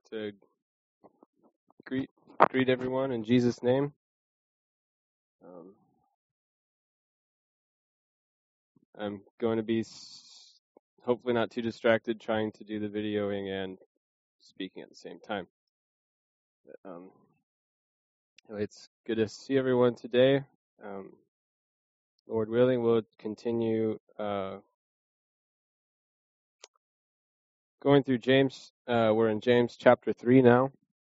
to greet everyone in Jesus' name. I'm going to be hopefully not too distracted trying to do the videoing and speaking at the same time. It's good to see everyone today. Lord willing, we'll continue going through James. We're in James chapter 3 now.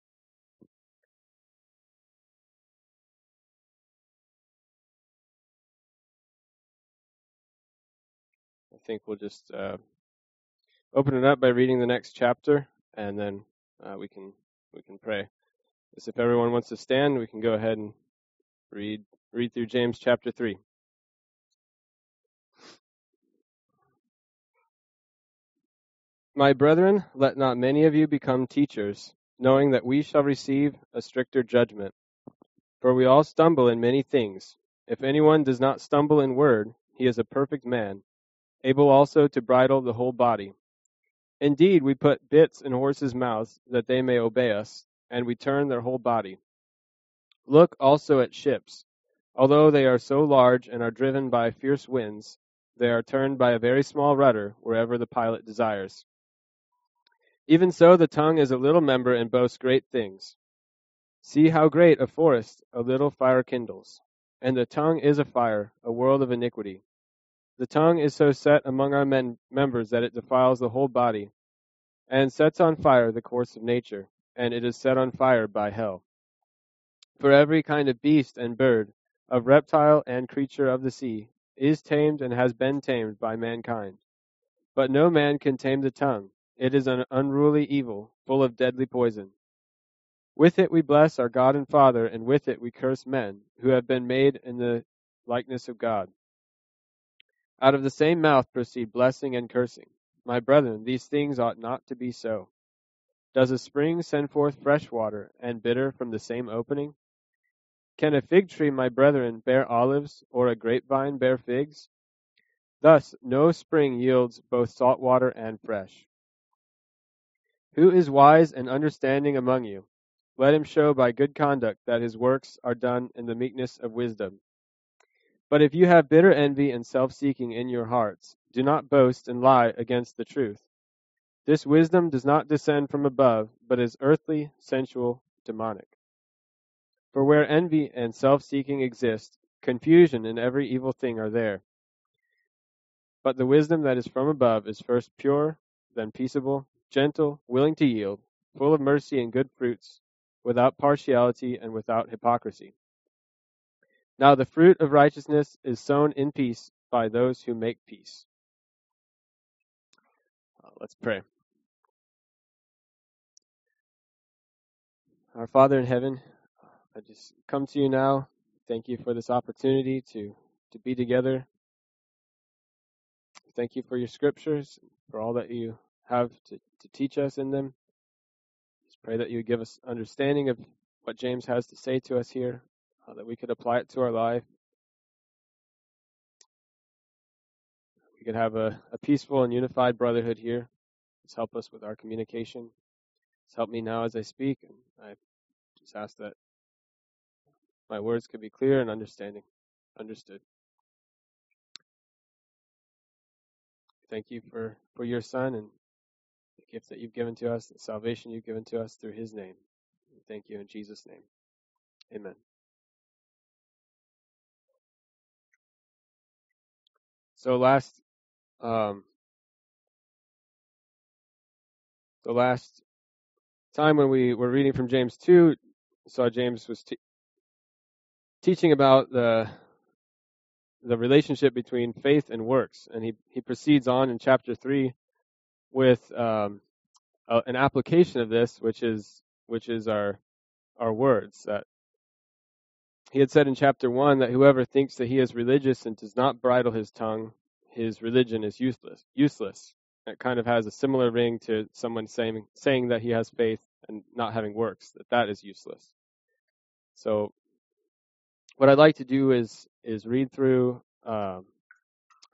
I think we'll just open it up by reading the next chapter, and then we can pray. So if everyone wants to stand, we can go ahead and read through James chapter 3. My brethren, let not many of you become teachers, knowing that we shall receive a stricter judgment. For we all stumble in many things. If anyone does not stumble in word, he is a perfect man, able also to bridle the whole body. Indeed, we put bits in horses' mouths that they may obey us, and we turn their whole body. Look also at ships. Although they are so large and are driven by fierce winds, they are turned by a very small rudder wherever the pilot desires. Even so, the tongue is a little member and boasts great things. See how great a forest a little fire kindles. And the tongue is a fire, a world of iniquity. The tongue is so set among our members that it defiles the whole body, and sets on fire the course of nature, and it is set on fire by hell. For every kind of beast and bird, of reptile and creature of the sea, is tamed and has been tamed by mankind. But no man can tame the tongue. It is an unruly evil, full of deadly poison. With it we bless our God and Father, and with it we curse men, who have been made in the likeness of God. Out of the same mouth proceed blessing and cursing. My brethren, these things ought not to be so. Does a spring send forth fresh water, and bitter from the same opening? Can a fig tree, my brethren, bear olives, or a grapevine bear figs? Thus no spring yields both salt water and fresh. Who is wise and understanding among you? Let him show by good conduct that his works are done in the meekness of wisdom. But if you have bitter envy and self-seeking in your hearts, do not boast and lie against the truth. This wisdom does not descend from above, but is earthly, sensual, demonic. For where envy and self-seeking exist, confusion and every evil thing are there. But the wisdom that is from above is first pure, then peaceable, gentle, willing to yield, full of mercy and good fruits, without partiality and without hypocrisy. Now the fruit of righteousness is sown in peace by those who make peace. Let's pray. Our Father in heaven, I just come to you now. Thank you for this opportunity to be together. Thank you for your scriptures, for all that you have to teach us in them. Just pray that you would give us understanding of what James has to say to us here, that we could apply it to our life. We could have a peaceful and unified brotherhood here. Just help us with our communication. Just help me now as I speak, and I just ask that my words could be clear and understood. Thank you for your Son and the gift that you've given to us, the salvation you've given to us through his name. Thank you in Jesus' name. Amen. So last time when we were reading from James 2, saw James was teaching about the relationship between faith and works, and he proceeds on in chapter 3 with an application of this, which is our words. That he had said in chapter 1 that whoever thinks that he is religious and does not bridle his tongue, his religion is useless. It kind of has a similar ring to someone saying that he has faith and not having works, that is useless. So what I'd like to do is read through,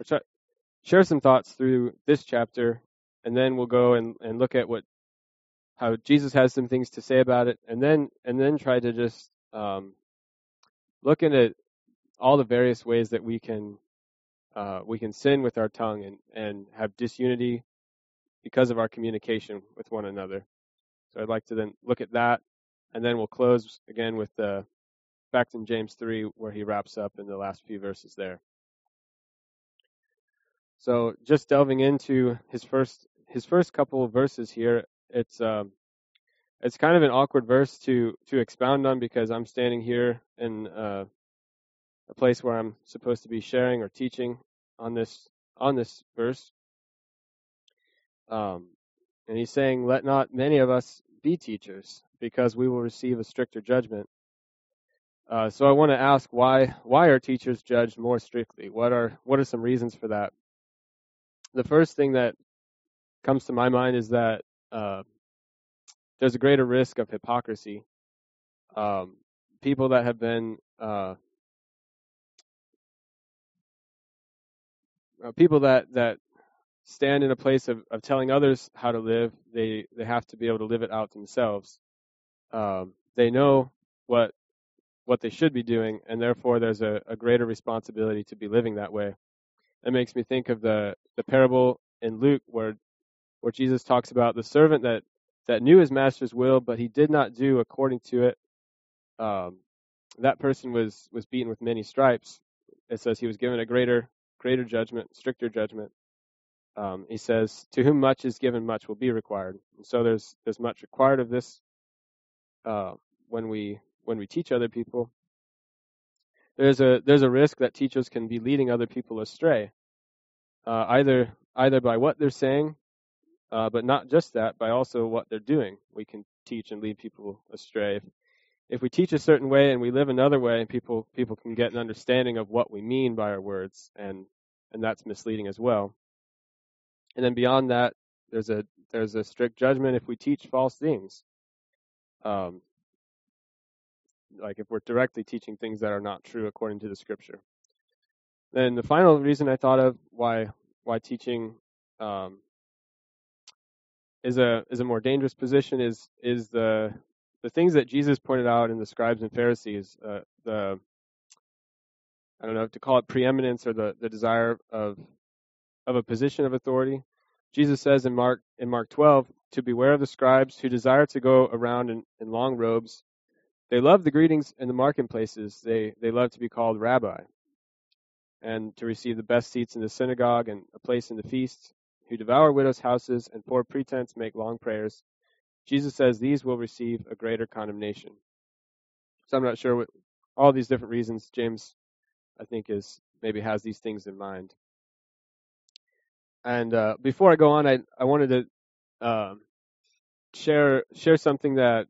share some thoughts through this chapter, and then we'll go and look at what how Jesus has some things to say about it, and then try to just look into all the various ways that we can sin with our tongue and have disunity because of our communication with one another. So I'd like to then look at that, and then we'll close again with the fact in James 3 where he wraps up in the last few verses there. So just delving into his first couple of verses here, it's kind of an awkward verse to expound on because I'm standing here in a place where I'm supposed to be sharing or teaching on this verse. And he's saying, "Let not many of us be teachers, because we will receive a stricter judgment." So I want to ask, why are teachers judged more strictly? What are some reasons for that? The first thing that comes to my mind is that there's a greater risk of hypocrisy. People that have been people that stand in a place of telling others how to live, they have to be able to live it out themselves. They know what they should be doing, and therefore there's a greater responsibility to be living that way. It makes me think of the parable in Luke where Jesus talks about the servant that knew his master's will, but he did not do according to it. That person was beaten with many stripes. It says he was given a greater judgment, stricter judgment. He says, "To whom much is given, much will be required." And so there's much required of this when we teach other people. There's a risk that teachers can be leading other people astray, either by what they're saying, but not just that, by also what they're doing. We can teach and lead people astray. If we teach a certain way and we live another way, people can get an understanding of what we mean by our words, and that's misleading as well. And then beyond that, there's a strict judgment if we teach false things. Like if we're directly teaching things that are not true according to the scripture. Then the final reason I thought of why teaching is a more dangerous position is the things that Jesus pointed out in the scribes and Pharisees, the I don't know if to call it preeminence or the desire of a position of authority. Jesus says in Mark 12 to beware of the scribes who desire to go around in long robes. They love the greetings in the marketplaces. They love to be called rabbi and to receive the best seats in the synagogue and a place in the feasts, who devour widows' houses and for pretense make long prayers. Jesus says these will receive a greater condemnation. So I'm not sure what all these different reasons. James, I think, maybe has these things in mind. And before I go on, I wanted to share something that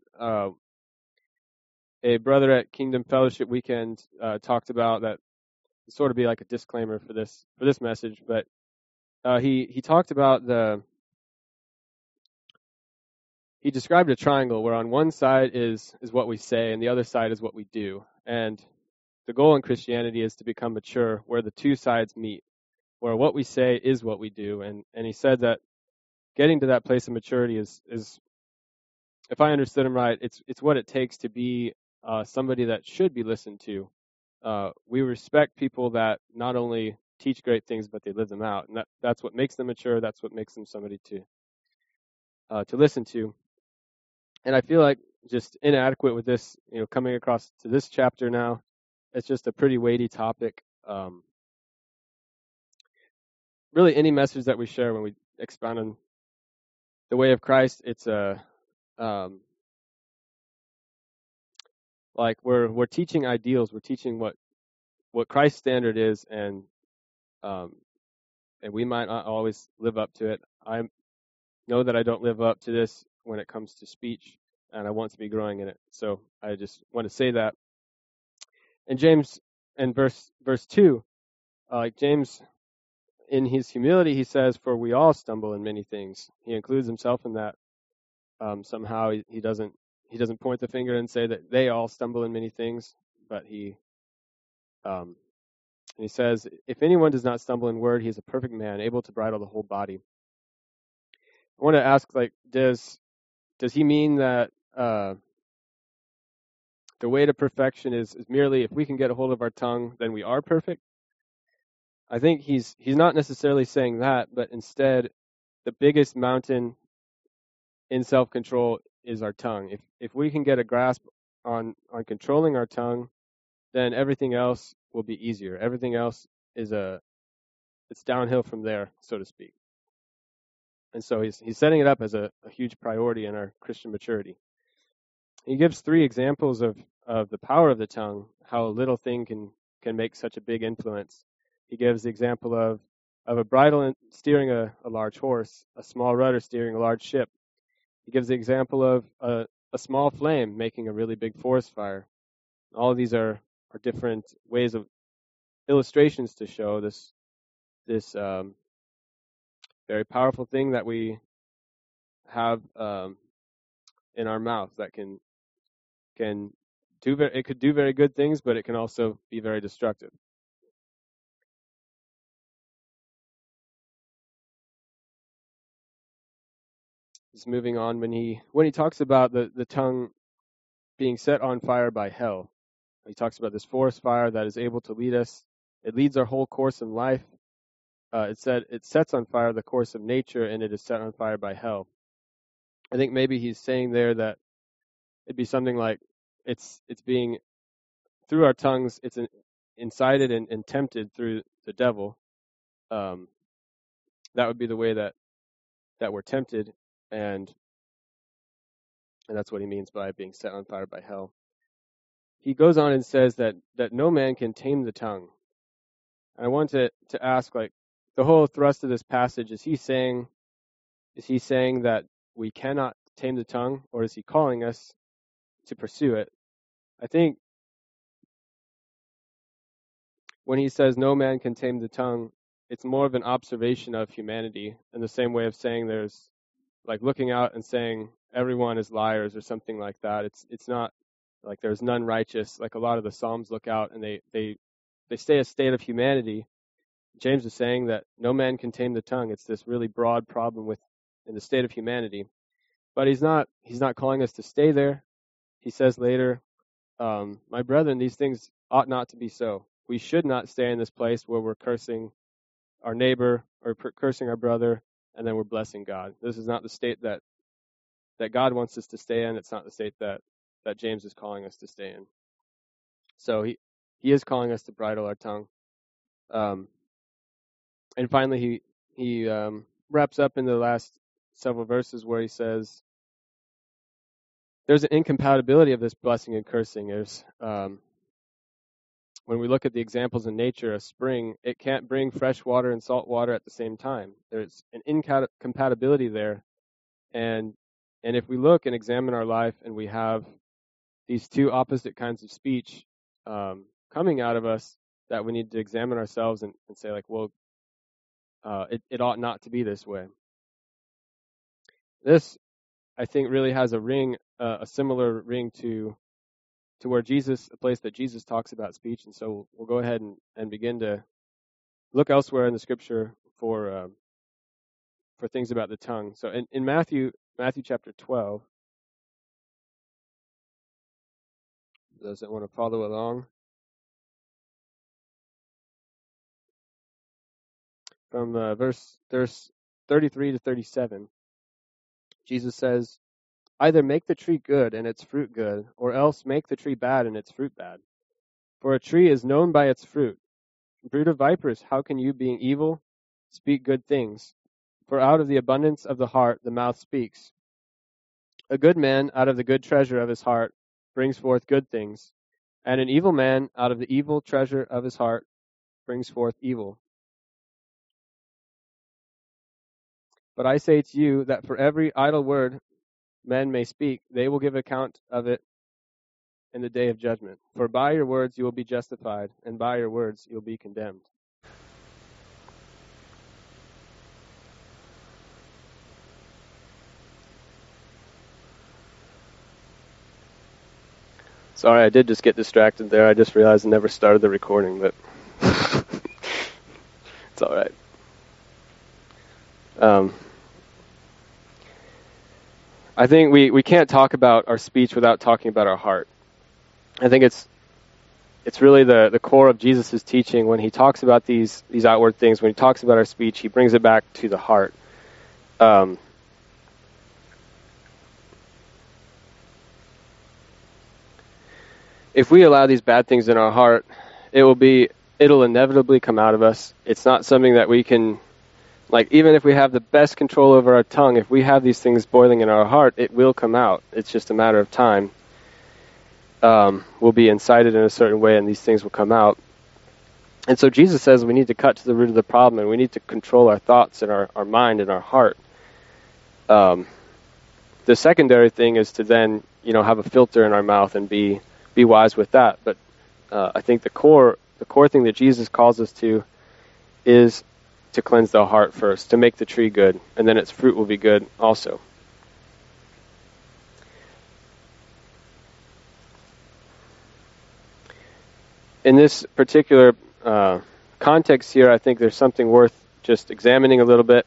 a brother at Kingdom Fellowship Weekend talked about, that sort of be like a disclaimer for this message. But he talked about he described a triangle where on one side is what we say and the other side is what we do. And the goal in Christianity is to become mature where the two sides meet, where what we say is what we do. And he said that getting to that place of maturity is if I understood him right, it's what it takes to be somebody that should be listened to. We respect people that not only teach great things, but they live them out, and that's what makes them mature. That's what makes them somebody to listen to. And I feel like just inadequate with this, coming across to this chapter now. It's just a pretty weighty topic. Really, any message that we share when we expound on the way of Christ, it's like we're teaching ideals. We're teaching what Christ's standard is, and we might not always live up to it. I know that I don't live up to this when it comes to speech, and I want to be growing in it. So I just want to say that. And James, in verse 2, like James, in his humility, he says, "For we all stumble in many things." He includes himself in that. Somehow he doesn't point the finger and say that they all stumble in many things, but he says, "If anyone does not stumble in word, he is a perfect man, able to bridle the whole body." I want to ask, like, does does he mean that the way to perfection is merely if we can get a hold of our tongue, then we are perfect? I think he's not necessarily saying that, but instead, the biggest mountain in self-control is our tongue. If we can get a grasp on controlling our tongue, then everything else will be easier. Everything else is it's downhill from there, so to speak. And so he's setting it up as a huge priority in our Christian maturity. He gives 3 examples of the power of the tongue, how a little thing can make such a big influence. He gives the example of a bridle steering a large horse, a small rudder steering a large ship. He gives the example of a small flame making a really big forest fire. All of these are different ways of illustrations to show this very powerful thing that we have in our mouth that can it could do very good things, but it can also be very destructive. Just moving on, when he talks about the tongue being set on fire by hell, he talks about this forest fire that is able to lead us. It leads our whole course in life. It said it sets on fire the course of nature, and it is set on fire by hell. I think maybe he's saying there that it'd be something like it's being through our tongues. It's incited and tempted through the devil. That would be the way that we're tempted, and that's what he means by being set on fire by hell. He goes on and says that no man can tame the tongue. And I want to ask, like, the whole thrust of this passage, is he saying that we cannot tame the tongue, or is he calling us to pursue it? I think when he says no man can tame the tongue, it's more of an observation of humanity, in the same way of saying there's, like, looking out and saying everyone is liars or something like that. It's not like there's none righteous, like a lot of the Psalms look out and they stay a state of humanity. James is saying that no man can tame the tongue. It's this really broad problem in the state of humanity. But he's not calling us to stay there. He says later, my brethren, these things ought not to be so. We should not stay in this place where we're cursing our neighbor or cursing our brother, and then we're blessing God. This is not the state that God wants us to stay in. It's not the state that James is calling us to stay in. So he is calling us to bridle our tongue. And finally, he wraps up in the last several verses where he says there's an incompatibility of this blessing and cursing. There's when we look at the examples in nature, a spring, it can't bring fresh water and salt water at the same time. There's an incompatibility there. And if we look and examine our life and we have these 2 opposite kinds of speech coming out of us, that we need to examine ourselves and say, like, well, it ought not to be this way. This, I think, really has a similar ring to where a place that Jesus talks about speech. And so we'll go ahead and begin to look elsewhere in the scripture for things about the tongue. So in Matthew chapter 12, those that want to follow along, from verse 33 to 37, Jesus says, either make the tree good and its fruit good, or else make the tree bad and its fruit bad. For a tree is known by its fruit. Brood of vipers, how can you, being evil, speak good things? For out of the abundance of the heart the mouth speaks. A good man out of the good treasure of his heart brings forth good things, and an evil man out of the evil treasure of his heart brings forth evil. But I say to you that for every idle word men may speak, they will give account of it in the day of judgment. For by your words you will be justified, and by your words you will be condemned. Sorry, I did just get distracted there. I just realized I never started the recording, but it's all right. I think we can't talk about our speech without talking about our heart. I think it's really the core of Jesus' teaching. When he talks about these outward things, when he talks about our speech, he brings it back to the heart. If we allow these bad things in our heart, it'll inevitably come out of us. It's not something that we can, like, even if we have the best control over our tongue, if we have these things boiling in our heart, it will come out. It's just a matter of time. We'll be incited in a certain way, and these things will come out. And so Jesus says we need to cut to the root of the problem, and we need to control our thoughts and our mind and our heart. The secondary thing is to then, have a filter in our mouth and be wise with that. But I think the core thing that Jesus calls us to is to cleanse the heart first, to make the tree good, and then its fruit will be good also. In this particular context here, I think there's something worth just examining a little bit.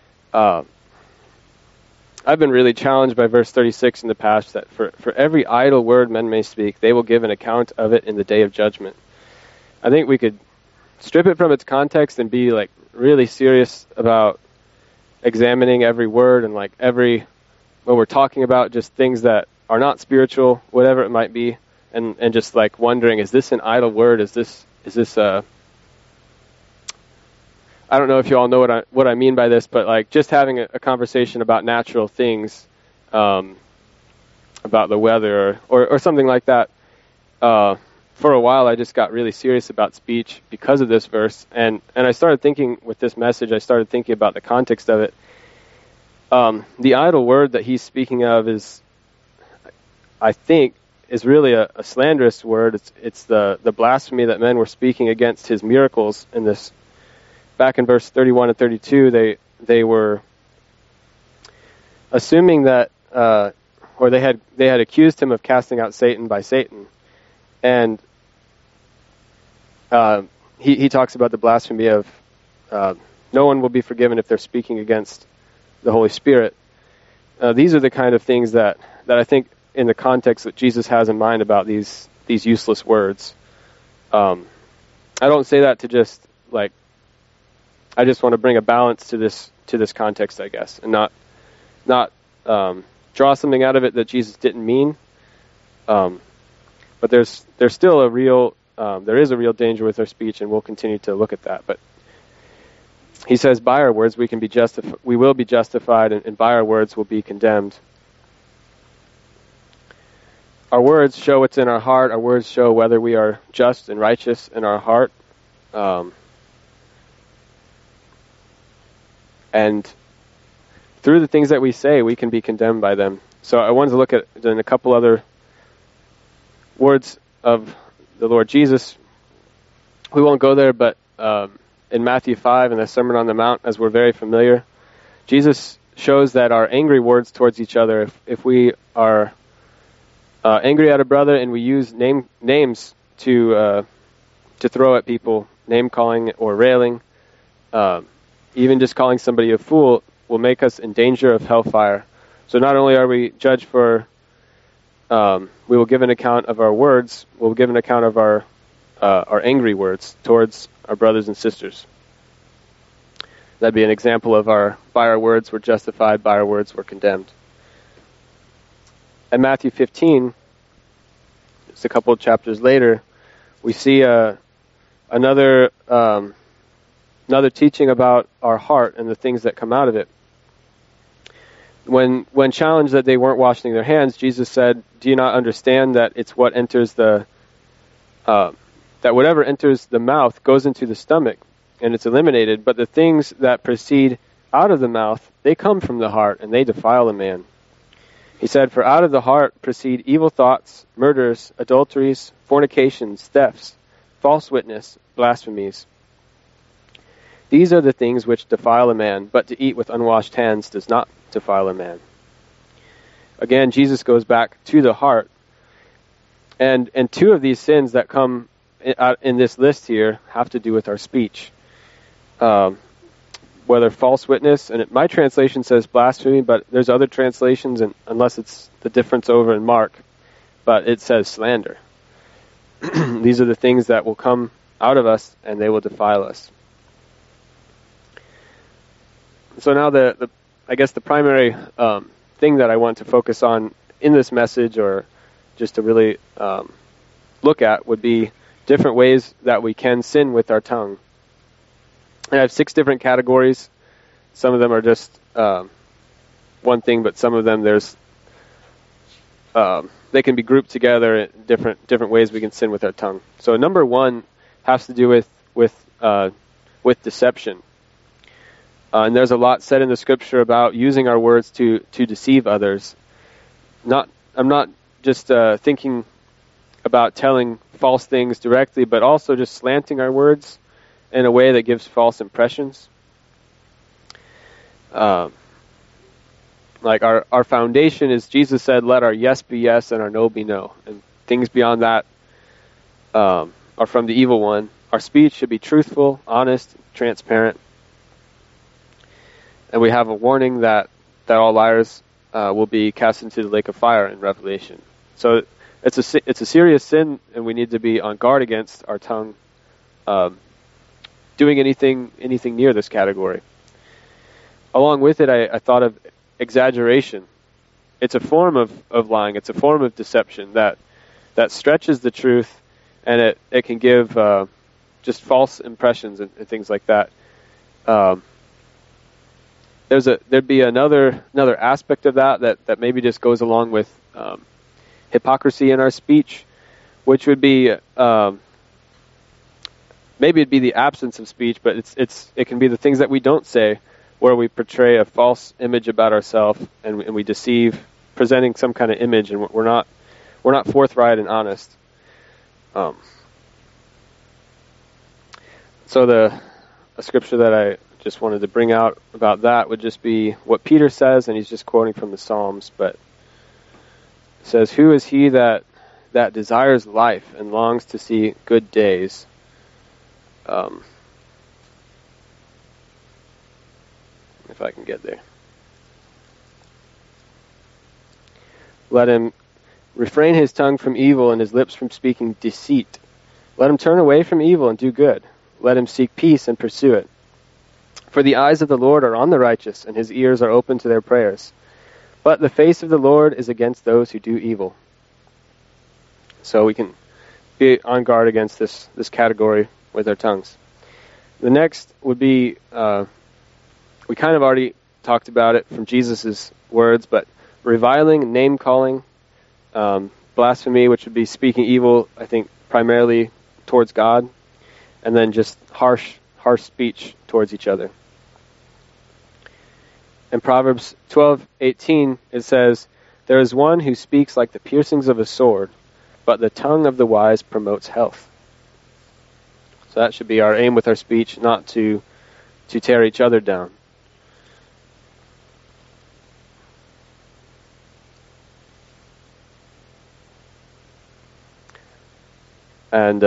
I've been really challenged by verse 36 in the past that for every idle word men may speak, they will give an account of it in the day of judgment. I think we could strip it from its context and be like really serious about examining every word and like when we're talking about just things that are not spiritual, whatever it might be, and just like wondering, is this an idle word? Is this I don't know if you all know what I mean by this, but like just having a conversation about natural things, about the weather or something like that. For a while, I just got really serious about speech because of this verse, and I started thinking with this message. I started thinking about the context of it. The idle word that he's speaking of is really a slanderous word. It's the blasphemy that men were speaking against his miracles in this. Back in verse 31 and 32, they were assuming that, or they had accused him of casting out Satan by Satan, and he talks about the blasphemy of no one will be forgiven if they're speaking against the Holy Spirit. These are the kind of things that I think in the context that Jesus has in mind about these useless words. I don't say that to just like. I just want to bring a balance to this context, I guess, and not draw something out of it that Jesus didn't mean. But there's still there is a real danger with our speech, and we'll continue to look at that. But he says, by our words we will be justified, and by our words we'll be condemned. Our words show what's in our heart. Our words show whether we are just and righteous in our heart. And through the things that we say, we can be condemned by them. So I wanted to look at then a couple other words of the Lord Jesus. We won't go there, but in Matthew 5 in the Sermon on the Mount, as we're very familiar, Jesus shows that our angry words towards each other, if we are angry at a brother and we use names to throw at people, name calling or railing, even just calling somebody a fool will make us in danger of hellfire. So not only are we judged for, we will give an account of our words, we'll give an account of our angry words towards our brothers and sisters. That'd be an example of by our words we're justified, by our words we're condemned. In Matthew 15, just a couple of chapters later, we see another teaching about our heart and the things that come out of it. When challenged that they weren't washing their hands, Jesus said, "Do you not understand that it's what enters that whatever enters the mouth goes into the stomach and it's eliminated, but the things that proceed out of the mouth, they come from the heart and they defile a man." He said, "For out of the heart proceed evil thoughts, murders, adulteries, fornications, thefts, false witness, blasphemies. These are the things which defile a man, but to eat with unwashed hands does not defile a man." Again, Jesus goes back to the heart. And two of these sins that come in this list here have to do with our speech. whether false witness, and my translation says blasphemy, but there's other translations, and unless it's the difference over in Mark, but it says slander. These are the things that will come out of us, and they will defile us. So now I guess the primary thing that I want to focus on in this message, or just to really look at, would be different ways that we can sin with our tongue. And I have 6 different categories. Some of them are just one thing, but some of them they can be grouped together in different ways we can sin with our tongue. So number 1 has to do with deception. And there's a lot said in the Scripture about using our words to deceive others. I'm not just thinking about telling false things directly, but also just slanting our words in a way that gives false impressions. Like our foundation is, Jesus said, let our yes be yes and our no be no. And things beyond that are from the evil one. Our speech should be truthful, honest, transparent. And we have a warning that all liars will be cast into the lake of fire in Revelation. So it's a serious sin, and we need to be on guard against our tongue doing anything near this category. Along with it, I thought of exaggeration. It's a form of lying. It's a form of deception that stretches the truth, and it can give just false impressions and things like that. There'd be another aspect of that maybe just goes along with hypocrisy in our speech, which would be maybe it'd be the absence of speech, but it can be the things that we don't say, where we portray a false image about ourselves and we deceive, presenting some kind of image, and we're not forthright and honest. So a scripture that I just wanted to bring out about that would just be what Peter says, and he's just quoting from the Psalms, but it says, "Who is he that desires life and longs to see good days?" If I can get there. Let him refrain his tongue from evil and his lips from speaking deceit. Let him turn away from evil and do good. Let him seek peace and pursue it. For the eyes of the Lord are on the righteous, and his ears are open to their prayers. But the face of the Lord is against those who do evil. So we can be on guard against this category with our tongues. The next would be, we kind of already talked about it from Jesus' words, but reviling, name-calling, blasphemy, which would be speaking evil, I think, primarily towards God, and then just harsh speech towards each other. In Proverbs 12:18, it says, "There is one who speaks like the piercings of a sword, but the tongue of the wise promotes health." So that should be our aim with our speech, not to tear each other down. And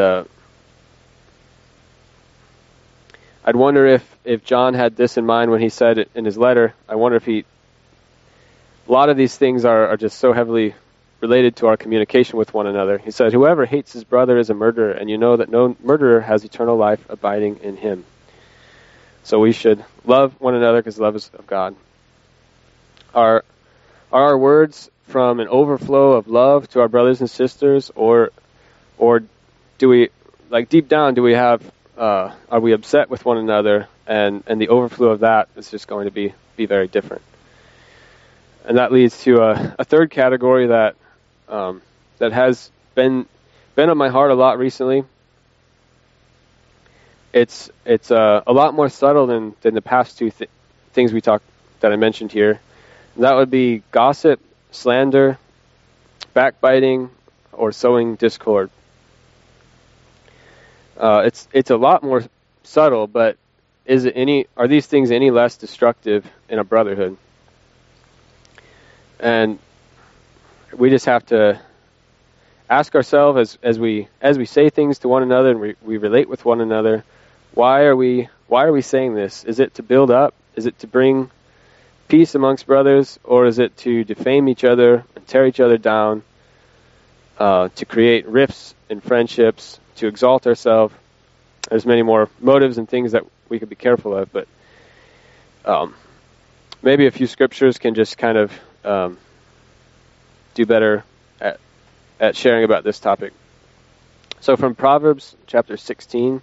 I'd wonder if John had this in mind when he said it in his letter. I wonder if a lot of these things are just so heavily related to our communication with one another. He said, "Whoever hates his brother is a murderer, and you know that no murderer has eternal life abiding in him." So we should love one another because love is of God. Are our words from an overflow of love to our brothers and sisters, or do we, like deep down, do we have, are we upset with one another, and the overflow of that is just going to be very different. And that leads to a third category that has been on my heart a lot recently. It's a lot more subtle than the past two things that I mentioned here. And that would be gossip, slander, backbiting, or sowing discord. It's a lot more subtle, but are these things any less destructive in a brotherhood? And we just have to ask ourselves as we say things to one another and we relate with one another, why are we Why are we saying this? Is it to build up? Is it to bring peace amongst brothers? Or is it to defame each other and tear each other down, to create rifts in friendships, to exalt ourselves? There's many more motives and things that we could be careful of, but maybe a few scriptures can just kind of do better at sharing about this topic. So from Proverbs chapter 16,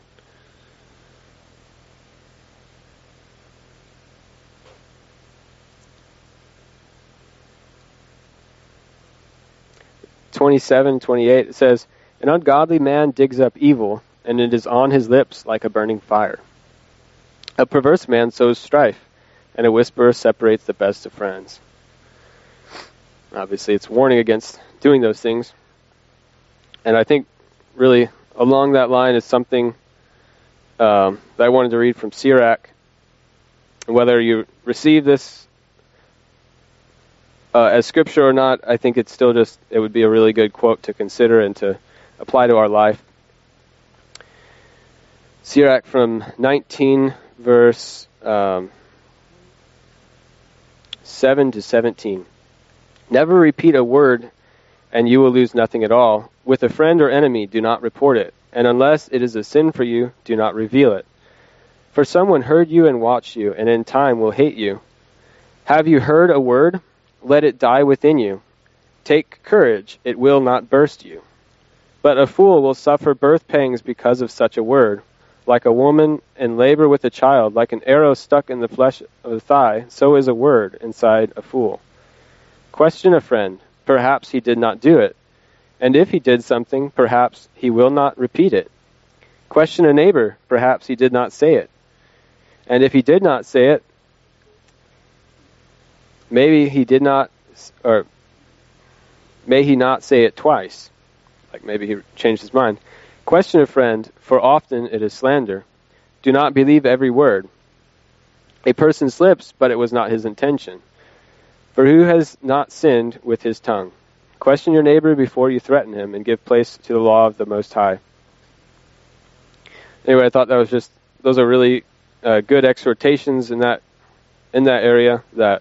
(27-28), it says, "An ungodly man digs up evil, and it is on his lips like a burning fire. A perverse man sows strife, and a whisperer separates the best of friends." Obviously, it's warning against doing those things. And I think really along that line is something that I wanted to read from Sirach. Whether you receive this as scripture or not, I think it's still it would be a really good quote to consider and to apply to our life. Sirach from 19, verse 7 to 17. "Never repeat a word, and you will lose nothing at all. With a friend or enemy, do not report it, and unless it is a sin for you, do not reveal it. For someone heard you and watched you, and in time will hate you. Have you heard a word? Let it die within you. Take courage, it will not burst you. But a fool will suffer birth pangs because of such a word. Like a woman in labor with a child, like an arrow stuck in the flesh of the thigh, so is a word inside a fool. Question a friend, perhaps he did not do it. And if he did something, perhaps he will not repeat it. Question a neighbor, perhaps he did not say it. And if he did not say it, maybe he did not, or may he not say it twice. Like maybe he changed his mind. Question a friend, for often it is slander. Do not believe every word. A person slips, but it was not his intention. For who has not sinned with his tongue? Question your neighbor before you threaten him, and give place to the law of the Most High." Anyway, I thought those are really good exhortations in that area, that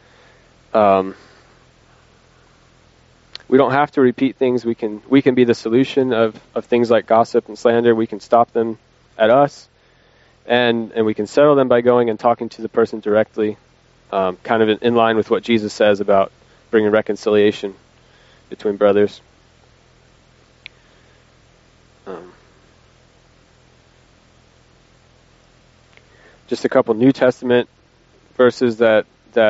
we don't have to repeat things. We can be the solution of things like gossip and slander. We can stop them at us, and we can settle them by going and talking to the person directly, kind of in line with what Jesus says about bringing reconciliation between brothers. Just a couple New Testament verses that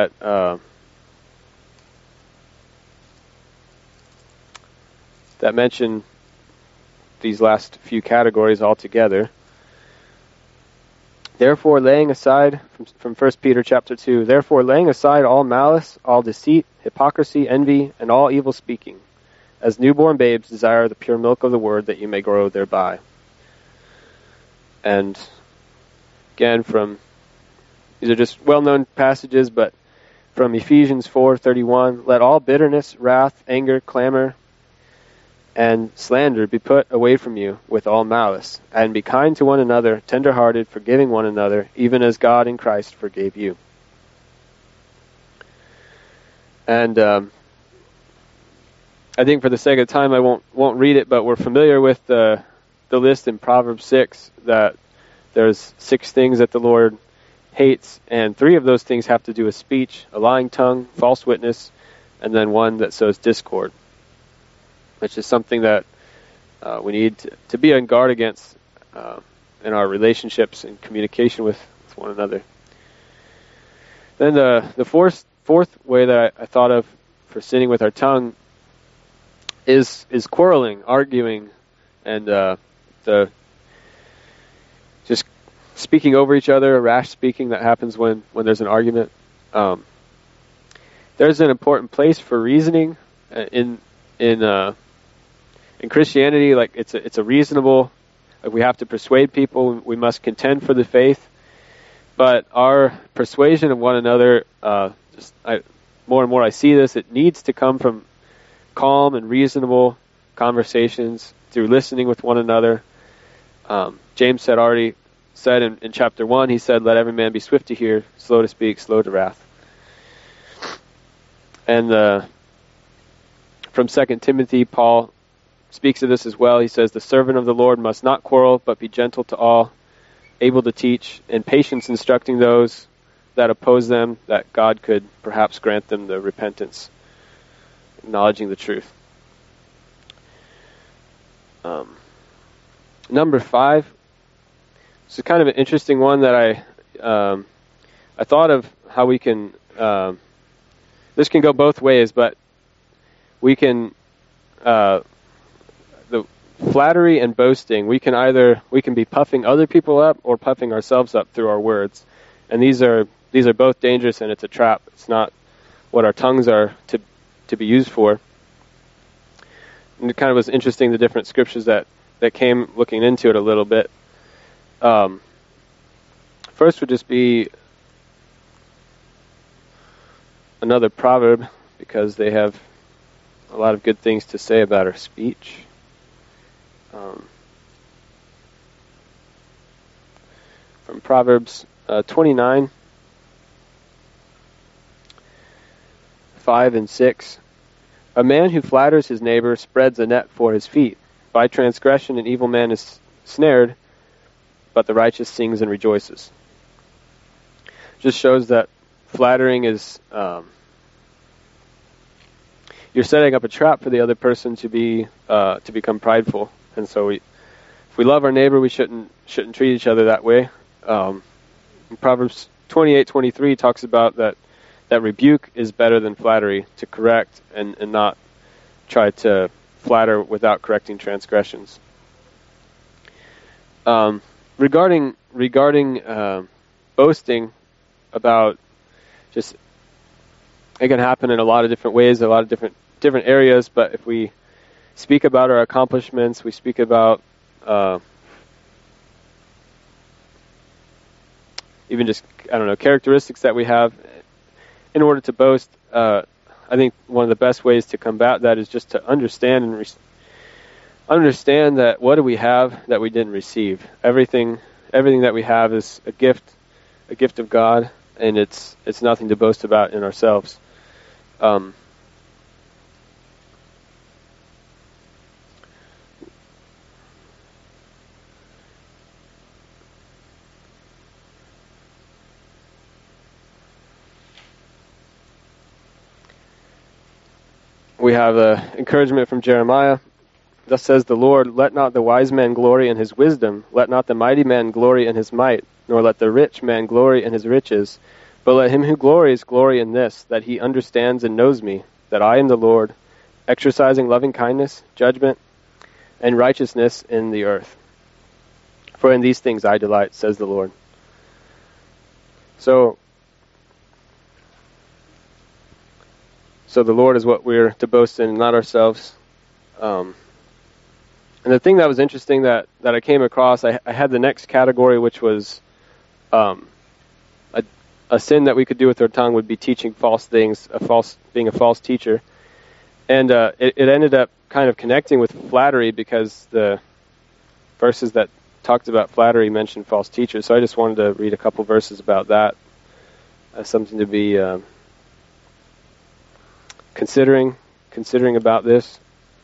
mention these last few categories altogether. Therefore, laying aside, from 1 Peter chapter 2, "Therefore, laying aside all malice, all deceit, hypocrisy, envy, and all evil speaking, as newborn babes desire the pure milk of the word, that you may grow thereby." And again, these are just well-known passages, but from Ephesians 4:31, "Let all bitterness, wrath, anger, clamor, and slander be put away from you with all malice, and be kind to one another, tender-hearted, forgiving one another, even as God in Christ forgave you." And I think for the sake of time, I won't read it, but we're familiar with the list in Proverbs 6 that there's 6 things that the Lord hates, and 3 of those things have to do with speech: a lying tongue, false witness, and then one that sows discord, which is something that we need to be on guard against in our relationships and communication with one another. Then the fourth way that I thought of for sinning with our tongue is quarreling, arguing, and the just speaking over each other, rash speaking that happens when there's an argument. There's an important place for reasoning in Christianity. Like it's a reasonable. Like we have to persuade people. We must contend for the faith. But our persuasion of one another, more and more I see this. It needs to come from calm and reasonable conversations through listening with one another. James said already said in chapter 1, he said, let every man be swift to hear, slow to speak, slow to wrath. And from 2 Timothy, Paul speaks of this as well. He says, the servant of the Lord must not quarrel, but be gentle to all, able to teach, and patience instructing those that oppose them, that God could perhaps grant them the repentance, acknowledging the truth. Number 5. This is kind of an interesting one that I thought of how we can. This can go both ways, but we can the flattery and boasting. We can be puffing other people up or puffing ourselves up through our words, and these are both dangerous, and it's a trap. It's not what our tongues are to be used for. And it kind of was interesting, the different scriptures that came looking into it a little bit. First would just be another proverb, because they have a lot of good things to say about our speech. From Proverbs 29, 5 and 6. A man who flatters his neighbor spreads a net for his feet. By transgression an evil man is snared, but the righteous sings and rejoices. Just shows that flattering is you're setting up a trap for the other person to become prideful, and so if we love our neighbor, we shouldn't treat each other that way. Proverbs 28:23 talks about that rebuke is better than flattery, to correct and not try to flatter without correcting transgressions. Regarding boasting about, just, it can happen in a lot of different ways, a lot of different areas, but if we speak about our accomplishments, we speak about even just, characteristics that we have in order to boast, I think one of the best ways to combat that is just to understand understand that what do we have that we didn't receive. Everything that we have is a gift of God, and it's nothing to boast about in ourselves. We have encouragement from Jeremiah. Thus says the Lord, let not the wise man glory in his wisdom, let not the mighty man glory in his might, nor let the rich man glory in his riches, but let him who glories glory in this, that he understands and knows me, that I am the Lord, exercising loving kindness, judgment, and righteousness in the earth. For in these things I delight, says the Lord. So the Lord is what we're to boast in, not ourselves. And the thing that was interesting that I came across, I had the next category, which was a sin that we could do with our tongue would be teaching false things, being a false teacher. And it ended up kind of connecting with flattery, because the verses that talked about flattery mentioned false teachers. So I just wanted to read a couple verses about that as something to be considering about this.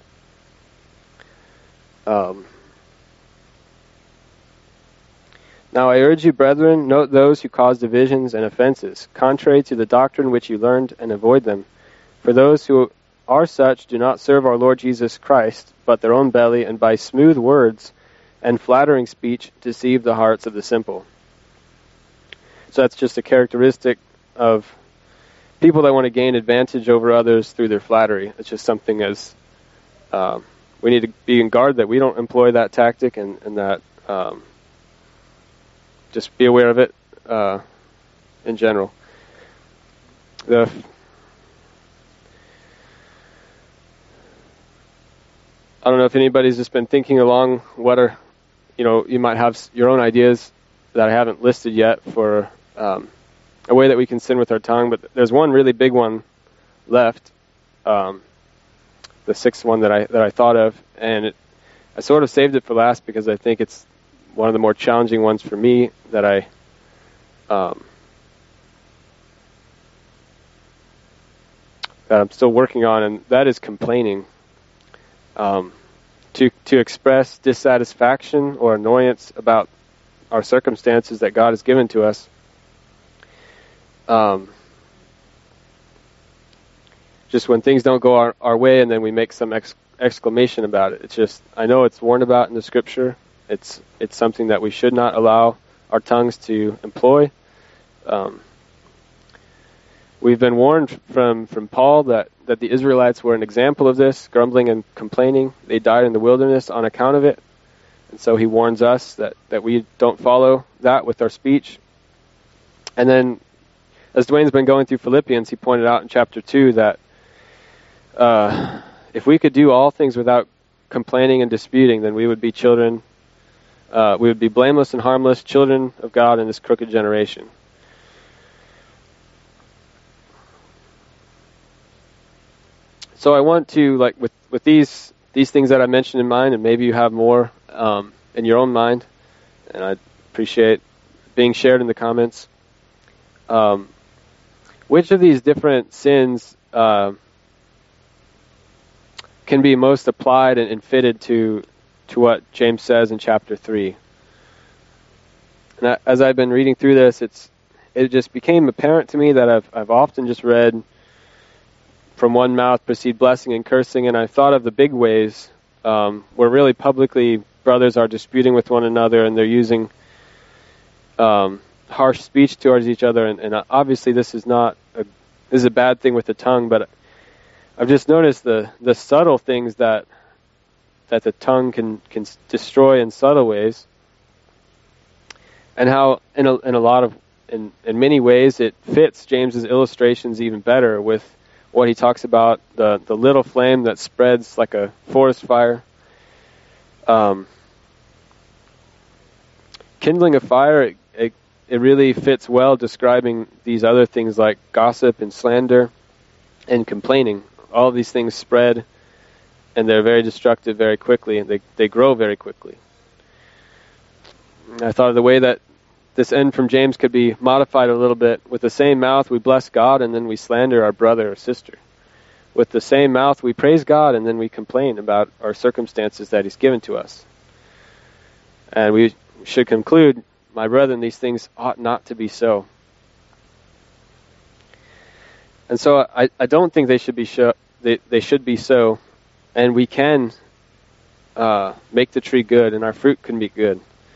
Now I urge you, brethren, note those who cause divisions and offenses, contrary to the doctrine which you learned, and avoid them. For those who are such do not serve our Lord Jesus Christ, but their own belly, and by smooth words and flattering speech deceive the hearts of the simple. So that's just a characteristic of people that want to gain advantage over others through their flattery. It's just something as we need to be in guard that we don't employ that tactic, and that just be aware of it in general. I don't know if anybody's just been thinking along what are, you might have your own ideas that I haven't listed yet for a way that we can sin with our tongue, but there's one really big one left, the sixth one that I thought of, and I sort of saved it for last because I think it's one of the more challenging ones for me that I'm still working on, and that is complaining. To express dissatisfaction or annoyance about our circumstances that God has given to us. Just when things don't go our way, and then we make some exclamation about it. It's just, I know it's warned about in the Scripture. It's something that we should not allow our tongues to employ. We've been warned from Paul that the Israelites were an example of this, grumbling and complaining. They died in the wilderness on account of it. And so he warns us that we don't follow that with our speech. And then, as Dwayne's been going through Philippians, he pointed out in chapter 2 that if we could do all things without complaining and disputing, then we would be children, we would be blameless and harmless, children of God in this crooked generation. So I want to, like, with these things that I mentioned in mind, and maybe you have more in your own mind, and I appreciate being shared in the comments. Which of these different sins can be most applied and fitted to what James says in chapter 3? And as I've been reading through this, it just became apparent to me that I've often just read, from one mouth proceed blessing and cursing, and I thought of the big ways where really publicly brothers are disputing with one another, and they're using harsh speech towards each other, and obviously this is a bad thing with the tongue, but I've just noticed the subtle things that the tongue can destroy in subtle ways, and how in many ways it fits James's illustrations even better with what he talks about, the little flame that spreads like a forest fire. Kindling a fire, it really fits well describing these other things like gossip and slander and complaining. All of these things spread, and they're very destructive very quickly, and they grow very quickly. I thought of the way that this end from James could be modified a little bit. With the same mouth we bless God, and then we slander our brother or sister. With the same mouth we praise God, and then we complain about our circumstances that He's given to us. And we should conclude, my brethren, these things ought not to be so. And so I don't think they should be they should be so, and we can make the tree good, and our fruit can be good.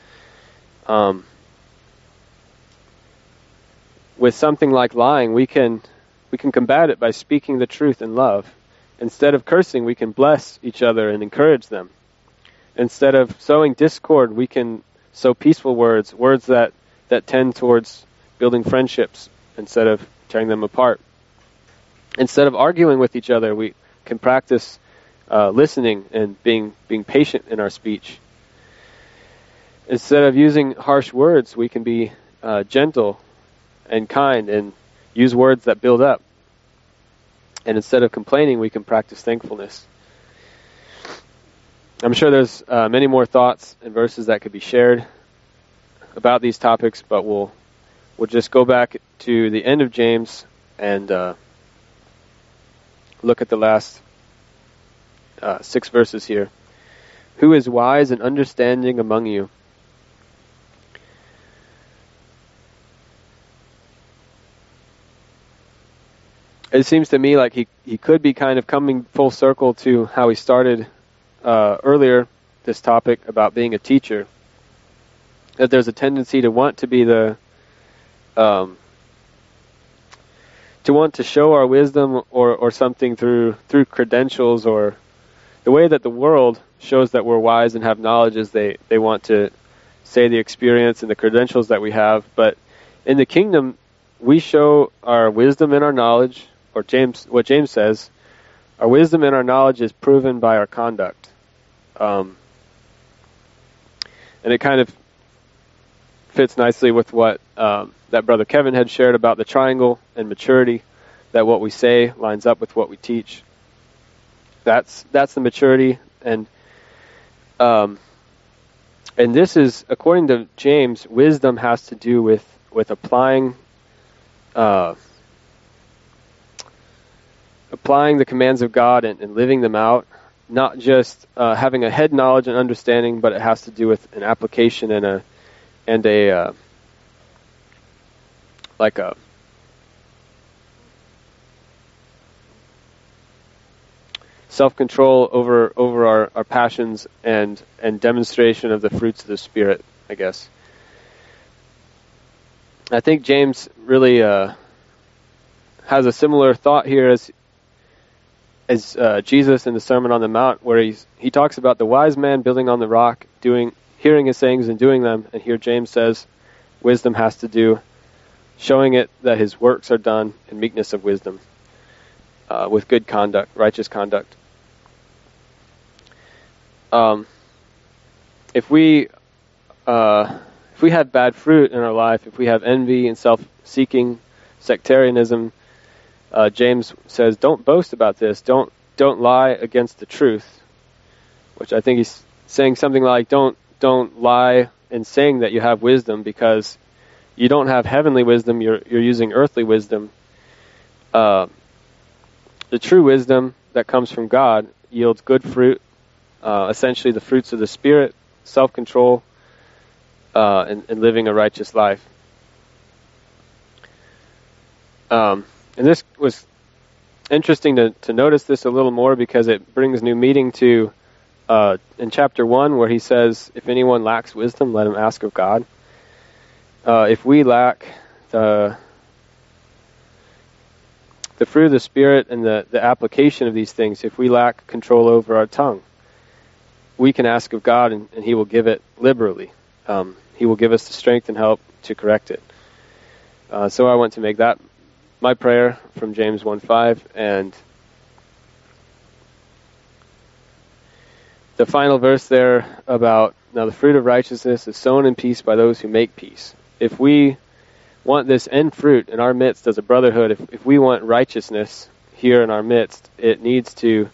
With something like lying, we can combat it by speaking the truth in love. Instead of cursing, we can bless each other and encourage them. Instead of sowing discord, we can sow peaceful words that tend towards building friendships instead of tearing them apart. Instead of arguing with each other, we can practice listening and being patient in our speech. Instead of using harsh words, we can be gentle and kind and use words that build up. And instead of complaining, we can practice thankfulness. I'm sure there's many more thoughts and verses that could be shared about these topics, but we'll just go back to the end of James and look at the last 6 verses here. Who is wise and understanding among you? It seems to me like he could be kind of coming full circle to how he started earlier this topic about being a teacher. That there's a tendency to want to be to want to show our wisdom or something through credentials, or the way that the world shows that we're wise and have knowledge is they want to say the experience and the credentials that we have. But in the kingdom, we show our wisdom and our knowledge, or what James says, our wisdom and our knowledge is proven by our conduct. And it kind of fits nicely with what that Brother Kevin had shared about the triangle and maturity, that what we say lines up with what we teach. That's the maturity. And And this is, according to James, wisdom has to do with applying the commands of God and living them out, not just having a head knowledge and understanding, but it has to do with an application and a self-control over our passions and demonstration of the fruits of the Spirit, I guess. I think James really has a similar thought here as Jesus in the Sermon on the Mount, where he talks about the wise man building on the rock, hearing his sayings and doing them, and here James says wisdom has to do showing it that his works are done in meekness of wisdom, with good conduct, righteous conduct. If we have bad fruit in our life, if we have envy and self-seeking, sectarianism, James says, don't boast about this. Don't lie against the truth, which I think he's saying something like, don't lie in saying that you have wisdom, because you don't have heavenly wisdom. You're using earthly wisdom. The true wisdom that comes from God yields good fruit, essentially the fruits of the Spirit, self-control, and living a righteous life. And this was interesting to notice this a little more, because it brings new meaning to in chapter 1, where he says, if anyone lacks wisdom, let him ask of God. If we lack the fruit of the Spirit and the application of these things, if we lack control over our tongue, we can ask of God, and he will give it liberally. He will give us the strength and help to correct it. So I want to make that my prayer from James 1:5, and the final verse there about, now the fruit of righteousness is sown in peace by those who make peace. If we want this end fruit in our midst as a brotherhood, if we want righteousness here in our midst, it needs to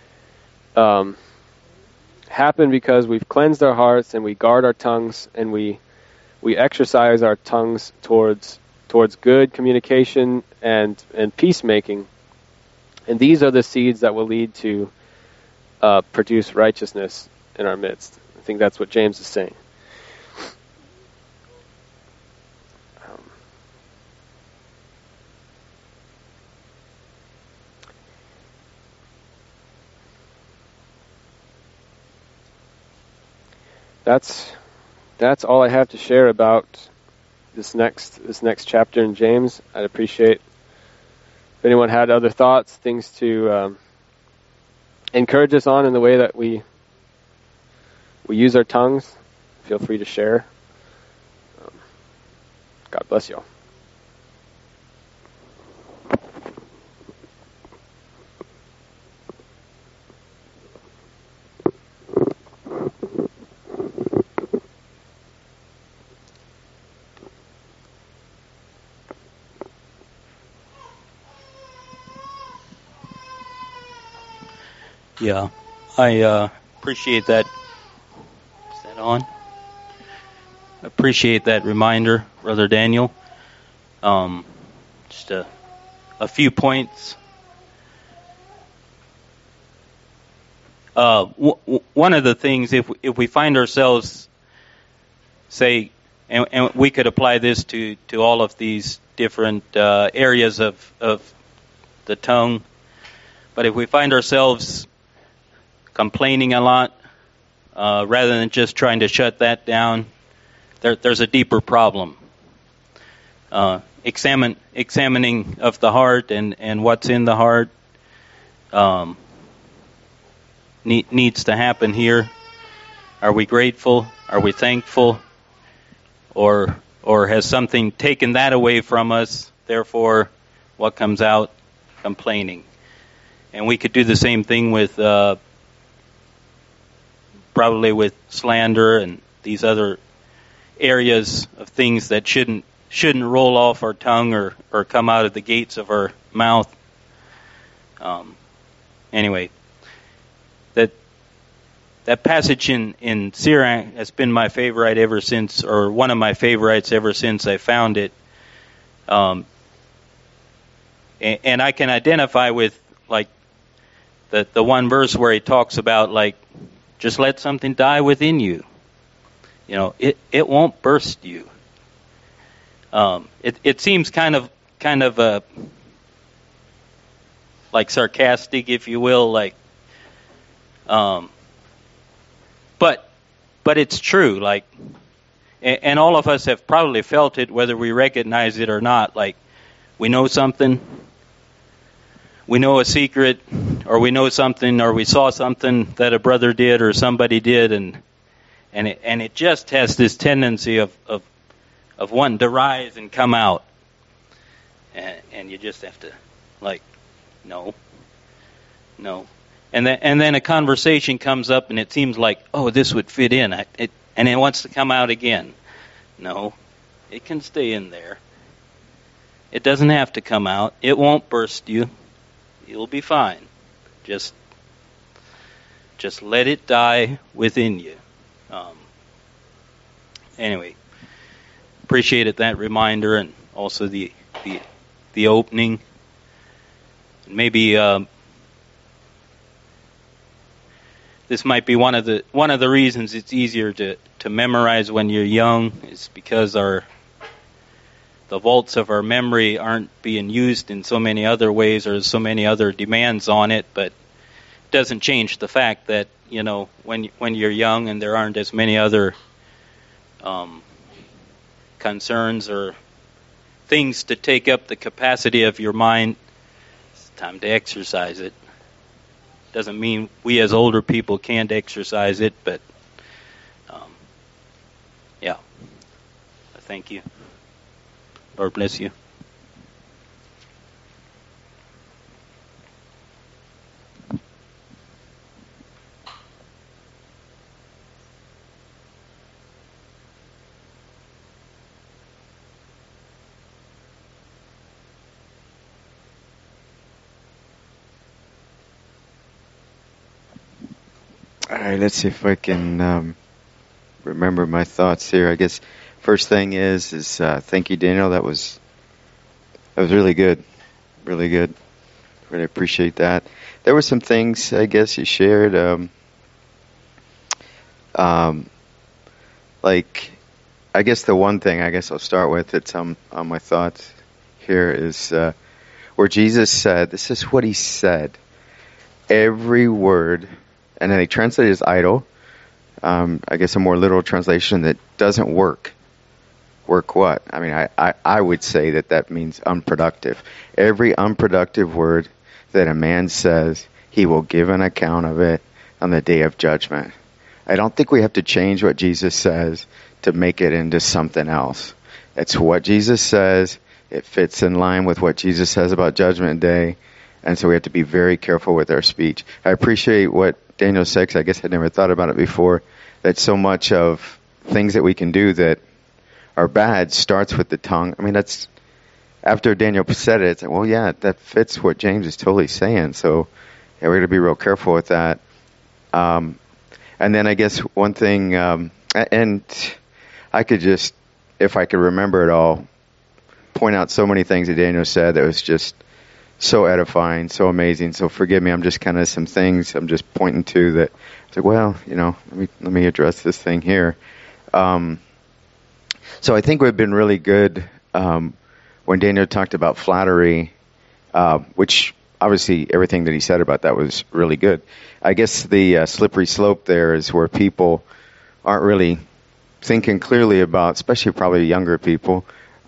happen because we've cleansed our hearts and we guard our tongues and we exercise our tongues towards good communication and peacemaking. And these are the seeds that will lead to produce righteousness in our midst. I think that's what James is saying. That's all I have to share about this next chapter in James. I'd appreciate if anyone had other thoughts, things to encourage us on in the way that we use our tongues. Feel free to share. God bless you all. Yeah, I appreciate that. Is that on? Appreciate that reminder, Brother Daniel. Just a few points. One of the things, if we find ourselves, say, and we could apply this to all of these different areas of the tongue, but if we find ourselves complaining a lot, rather than just trying to shut that down, there's a deeper problem. Examining of the heart and what's in the heart needs to happen here. Are we grateful? Are we thankful? Or has something taken that away from us? Therefore, what comes out? Complaining. And we could do the same thing with probably with slander and these other areas of things that shouldn't roll off our tongue or come out of the gates of our mouth. Anyway, that passage in Sirach has been my favorite ever since, or one of my favorites ever since I found it. And I can identify with like the one verse where he talks about like, just let something die within you. You know, it won't burst you. It seems kind of like sarcastic, if you will, like. But it's true, like, and all of us have probably felt it, whether we recognize it or not. Like, we know something, we know a secret, or we know something, or we saw something that a brother did or somebody did, and it just has this tendency of wanting to rise and come out, and you just have to, like, no. And then a conversation comes up, and it seems like, oh, this would fit in. And it wants to come out again. No, it can stay in there. It doesn't have to come out. It won't burst you. You'll be fine. Just let it die within you. Anyway, appreciated that reminder, and also the opening. Maybe. This might be one of the reasons it's easier to memorize when you're young, is because the vaults of our memory aren't being used in so many other ways, or so many other demands on it. But it doesn't change the fact that, you know, when you're young and there aren't as many other concerns or things to take up the capacity of your mind, it's time to exercise it. Doesn't mean we as older people can't exercise it, but yeah. Thank you. Lord bless you. All right, let's see if I can remember my thoughts here. I guess first thing is thank you, Daniel. That was really good, really good. Really appreciate that. There were some things I guess you shared, like I guess the one thing I guess I'll start with, it's on my thoughts here, is where Jesus said, this is what he said, every word. And then they translate it as idle. I guess a more literal translation that doesn't work. Work what? I mean, I would say that means unproductive. Every unproductive word that a man says, he will give an account of it on the day of judgment. I don't think we have to change what Jesus says to make it into something else. It's what Jesus says. It fits in line with what Jesus says about Judgment Day. And so we have to be very careful with our speech. I appreciate what Daniel said, 'cause I guess I'd never thought about it before, that so much of things that we can do that are bad starts with the tongue. I mean, that's, after Daniel said it, it's like, well, yeah, that fits what James is totally saying. So yeah, we're going to be real careful with that. And then I guess one thing, and I could just, if I could remember it all, point out so many things that Daniel said that was just so edifying, so amazing. So forgive me, I'm just kind of some things I'm just pointing to that it's like, well, you know, let me address this thing here. So I think we've been really good when Daniel talked about flattery, which obviously everything that he said about that was really good. I guess the slippery slope there is where people aren't really thinking clearly about, especially probably younger people,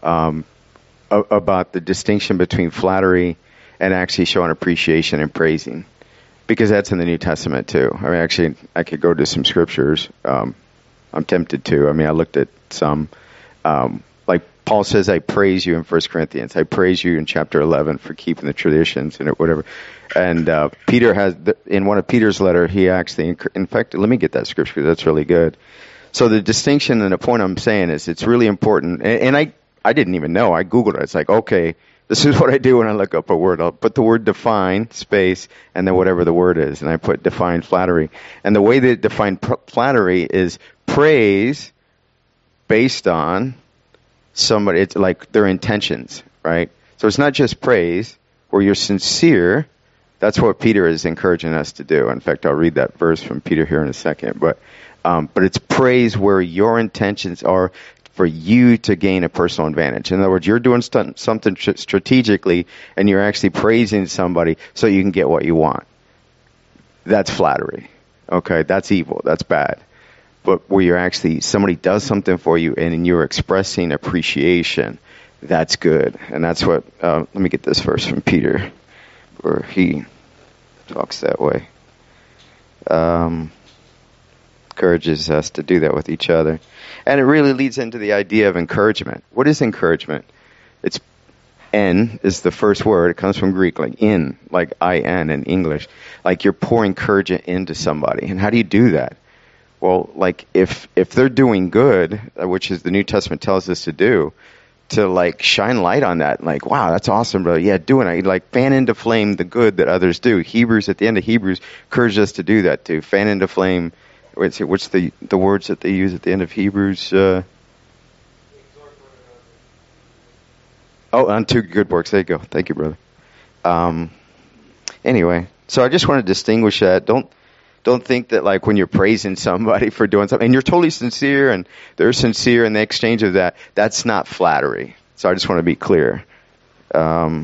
about the distinction between flattery and actually showing appreciation and praising, because that's in the New Testament too. I mean, actually, I could go to some scriptures. I'm tempted to. I mean, I looked at some. Like Paul says, I praise you in 1 Corinthians. I praise you in chapter 11 for keeping the traditions and whatever. And Peter has, in one of Peter's letter, he actually, in fact, let me get that scripture because that's really good. So the distinction and the point I'm saying is it's really important. And I didn't even know. I Googled it. It's like, okay, this is what I do when I look up a word. I'll put the word define, space, and then whatever the word is. And I put define flattery. And the way they define flattery is praise based on somebody. It's like their intentions, right? So it's not just praise where you're sincere. That's what Peter is encouraging us to do. In fact, I'll read that verse from Peter here in a second. But it's praise where your intentions are for you to gain a personal advantage. In other words, you're doing something strategically, and you're actually praising somebody so you can get what you want. That's flattery. Okay, that's evil. That's bad. But where you're actually, somebody does something for you, and you're expressing appreciation, that's good. And that's what, let me get this verse from Peter, where he talks that way. Encourages us to do that with each other. And it really leads into the idea of encouragement. What is encouragement? It's en is the first word. It comes from Greek, like in, like in English. Like you're pouring encouragement into somebody. And how do you do that? Well, like if they're doing good, which is the New Testament tells us to do, to like shine light on that. Like, wow, that's awesome, brother. Yeah, doing it. Like fan into flame the good that others do. Hebrews, at the end of Hebrews, encourages us to do that too. Fan into flame. What's the words that they use at the end of Hebrews? Unto good works. There you go. Thank you, brother. Anyway, so I just want to distinguish that. Don't think that like when you're praising somebody for doing something, and you're totally sincere, and they're sincere in the exchange of that, that's not flattery. So I just want to be clear. So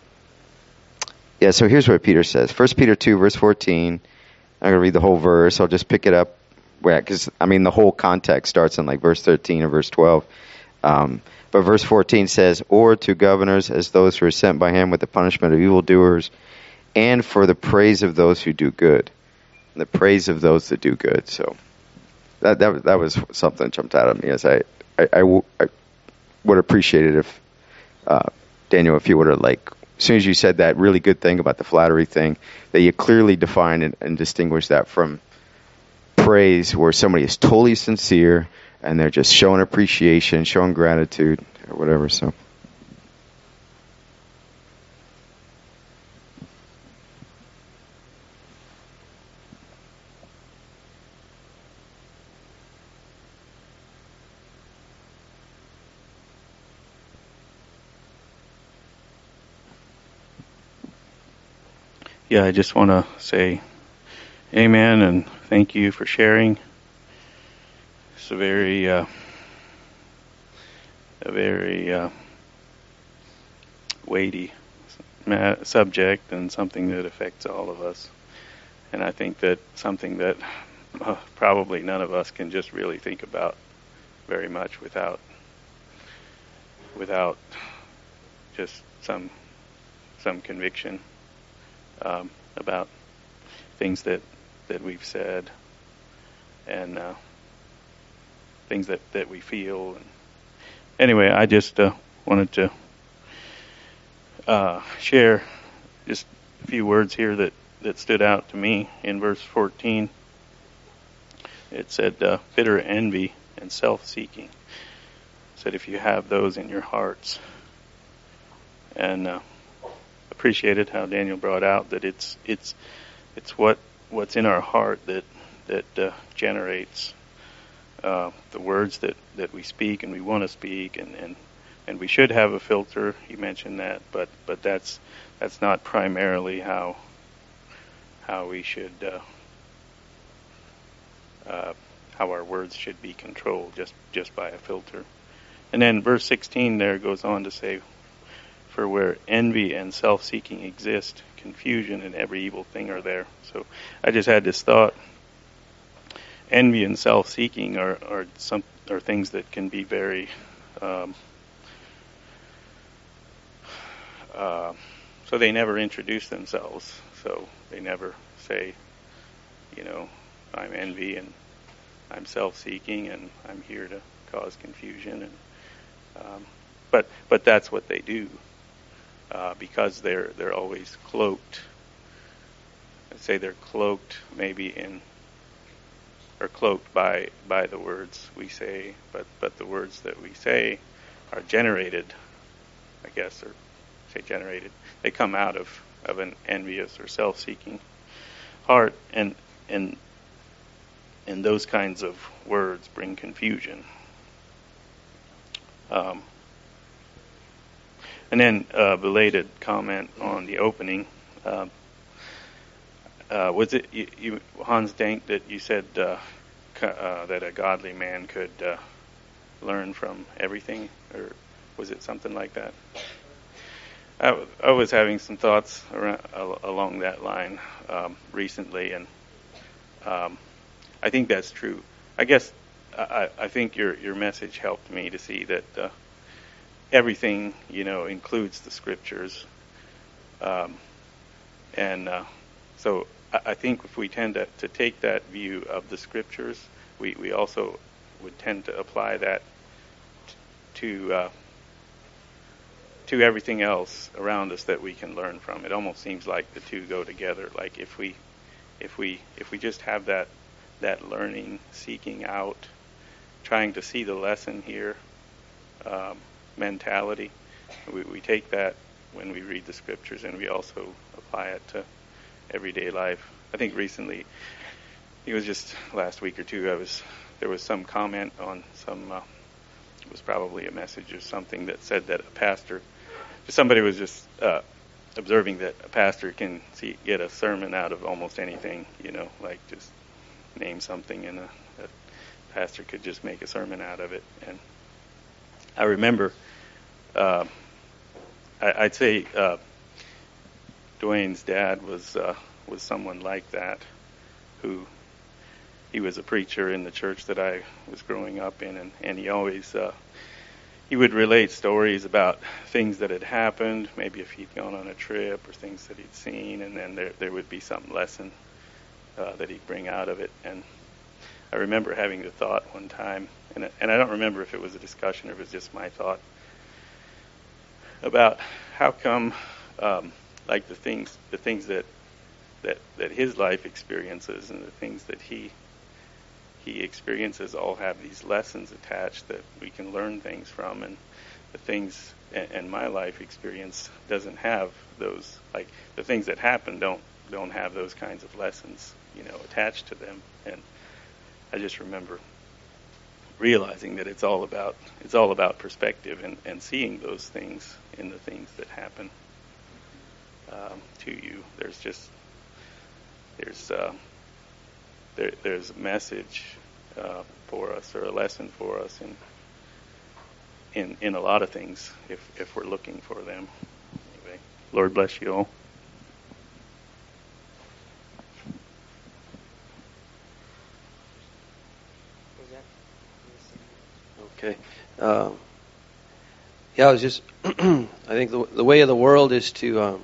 here's what Peter says. 1 Peter 2, verse 14. I'm going to read the whole verse. I'll just pick it up, because, the whole context starts in like verse 13 or verse 12. But verse 14 says, or to governors as those who are sent by him with the punishment of evildoers, and for the praise of those who do good. The praise of those that do good. So that was something that jumped out at me, as I would appreciate it if, Daniel, if you would have, like, as soon as you said that really good thing about the flattery thing, that you clearly define and distinguish that from praise where somebody is totally sincere and they're just showing appreciation, showing gratitude, or whatever. So. Yeah, I just want to say amen and thank you for sharing. It's a very weighty subject and something that affects all of us. And I think that something that probably none of us can just really think about very much without just some conviction about things that we've said and things that we feel. And anyway, I just wanted to share just a few words here that stood out to me. In verse 14, it said, bitter envy and self-seeking. It said, if you have those in your hearts. And appreciated how Daniel brought out that it's what's in our heart that generates the words that we speak and we want to speak, and we should have a filter. He mentioned that, but that's not primarily how we should how our words should be controlled just by a filter. And then verse 16 there goes on to say, for where envy and self-seeking exist, confusion and every evil thing are there. So I just had this thought. Envy and self-seeking are things that can be very so they never introduce themselves. So they never say, I'm envy and I'm self-seeking and I'm here to cause confusion. And but that's what they do. Because they're always cloaked. I'd say they're cloaked cloaked by the words we say, but the words that we say are generated, I guess, or say generated. They come out of an envious or self-seeking heart, and those kinds of words bring confusion. And then belated comment on the opening. Was it you, Hans Denk, that you said that a godly man could learn from everything, or was it something like that? I was having some thoughts along that line recently, and I think that's true. I guess I think your message helped me to see that everything, includes the scriptures, and so I think if we tend to take that view of the scriptures, we also would tend to apply that to everything else around us that we can learn from. It almost seems like the two go together. Like if we just have that learning, seeking out, trying to see the lesson here, mentality, we take that when we read the scriptures, and we also apply it to everyday life. I think recently, it was just last week or two, there was some comment on some, it was probably a message or something that said that somebody was just observing that a pastor can get a sermon out of almost anything, like just name something, and a pastor could just make a sermon out of it. And I remember, I'd say Dwayne's dad was someone like that, he was a preacher in the church that I was growing up in, and he always he would relate stories about things that had happened, maybe if he'd gone on a trip or things that he'd seen, and then there would be some lesson that he'd bring out of it. And I remember having the thought one time, and I don't remember if it was a discussion or if it was just my thought, about how come like the things that his life experiences and the things that he experiences all have these lessons attached that we can learn things from, and the things and my life experience doesn't have those. Like the things that happen don't have those kinds of lessons attached to them. And I just remember realizing that it's all about perspective and seeing those things in the things that happen to you. There's a message for us, or a lesson for us in a lot of things if we're looking for them. Anyway, Lord bless you all. Okay. I was just, I think the way of the world is to,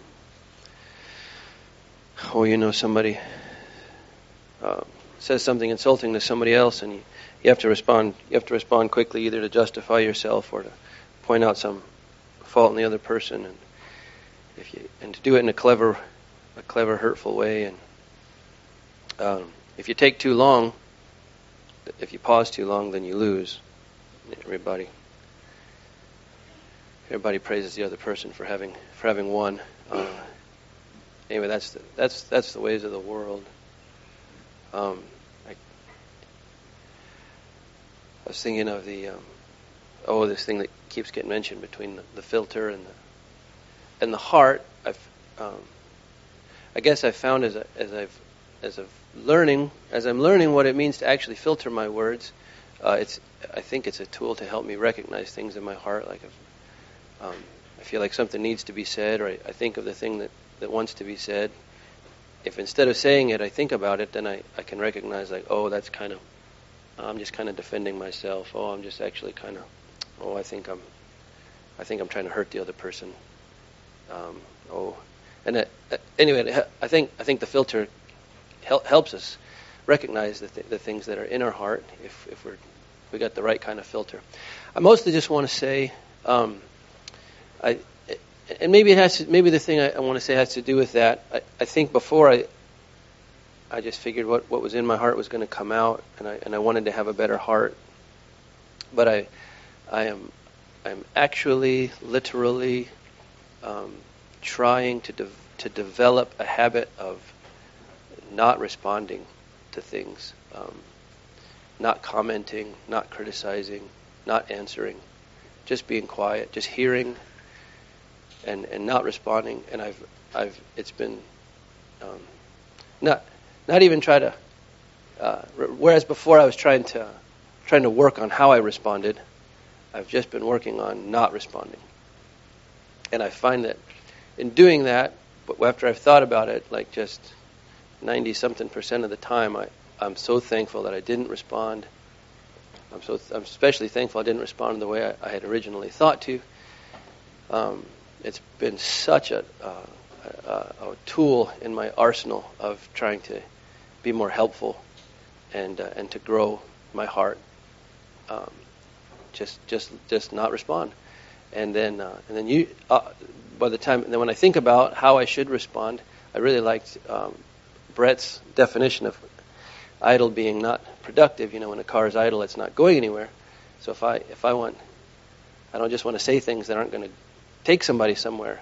somebody says something insulting to somebody else, and you have to respond. You have to respond quickly, either to justify yourself or to point out some fault in the other person, and to do it in a clever, hurtful way. And if you take too long, if you pause too long, then you lose. Everybody praises the other person for having won. Anyway, that's the ways of the world. I was thinking of this thing that keeps getting mentioned between the filter and the heart. I guess I found as I'm learning what it means to actually filter my words. I think it's a tool to help me recognize things in my heart. Like if I feel like something needs to be said, or I think of the thing that wants to be said. If instead of saying it, I think about it, then I can recognize, like, oh, that's kind of, I'm just kind of defending myself. Oh, I'm just actually kind of, I think I'm trying to hurt the other person. Anyway, I think the filter helps us recognize the things that are in our heart if we got the right kind of filter. I mostly just want to say, and maybe the thing I want to say has to do with that. I think before I just figured what was in my heart was going to come out, and I wanted to have a better heart. But actually, literally trying to develop a habit of not responding to things, not commenting, not criticizing, not answering, just being quiet, just hearing, and not responding. And it's been not even try to. Whereas before I was trying to work on how I responded, I've just been working on not responding. And I find that in doing that, after I've thought about it, like just 90-something% of the time, I'm so thankful that I didn't respond. I'm especially thankful I didn't respond in the way I had originally thought to. It's been such a tool in my arsenal of trying to be more helpful and to grow my heart. Just not respond, and then you. By the time, and then when I think about how I should respond, I really liked Brett's definition of idle being not productive. When a car is idle, it's not going anywhere. So if I want, I don't just want to say things that aren't going to take somebody somewhere,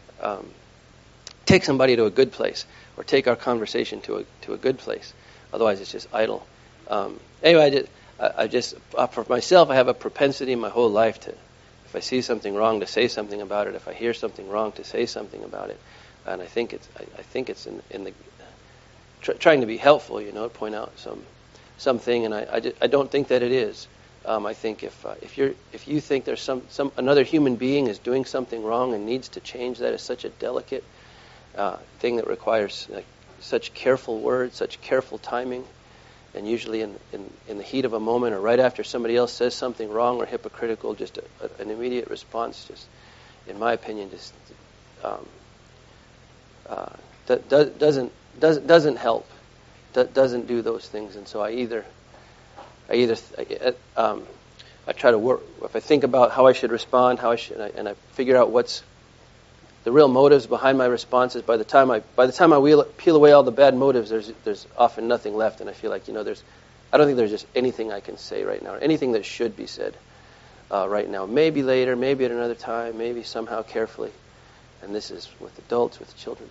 take somebody to a good place, or take our conversation to a good place. Otherwise, it's just idle. Anyway, I just for myself, I have a propensity my whole life to, if I see something wrong, to say something about it. If I hear something wrong, to say something about it. And I think it's in the trying to be helpful, point out something, and I don't think that it is. I think if you think there's some another human being is doing something wrong and needs to change, that is such a delicate thing that requires such careful words, such careful timing, and usually in the heat of a moment or right after somebody else says something wrong or hypocritical, just an immediate response, just in my opinion, just doesn't help, doesn't do those things. And so I try to work. If I think about how I should respond, and I figure out what's the real motives behind my responses. By the time I peel away all the bad motives, there's often nothing left, and I feel like I don't think there's just anything I can say right now, or anything that should be said right now. Maybe later, maybe at another time, maybe somehow carefully. And this is with adults, with children.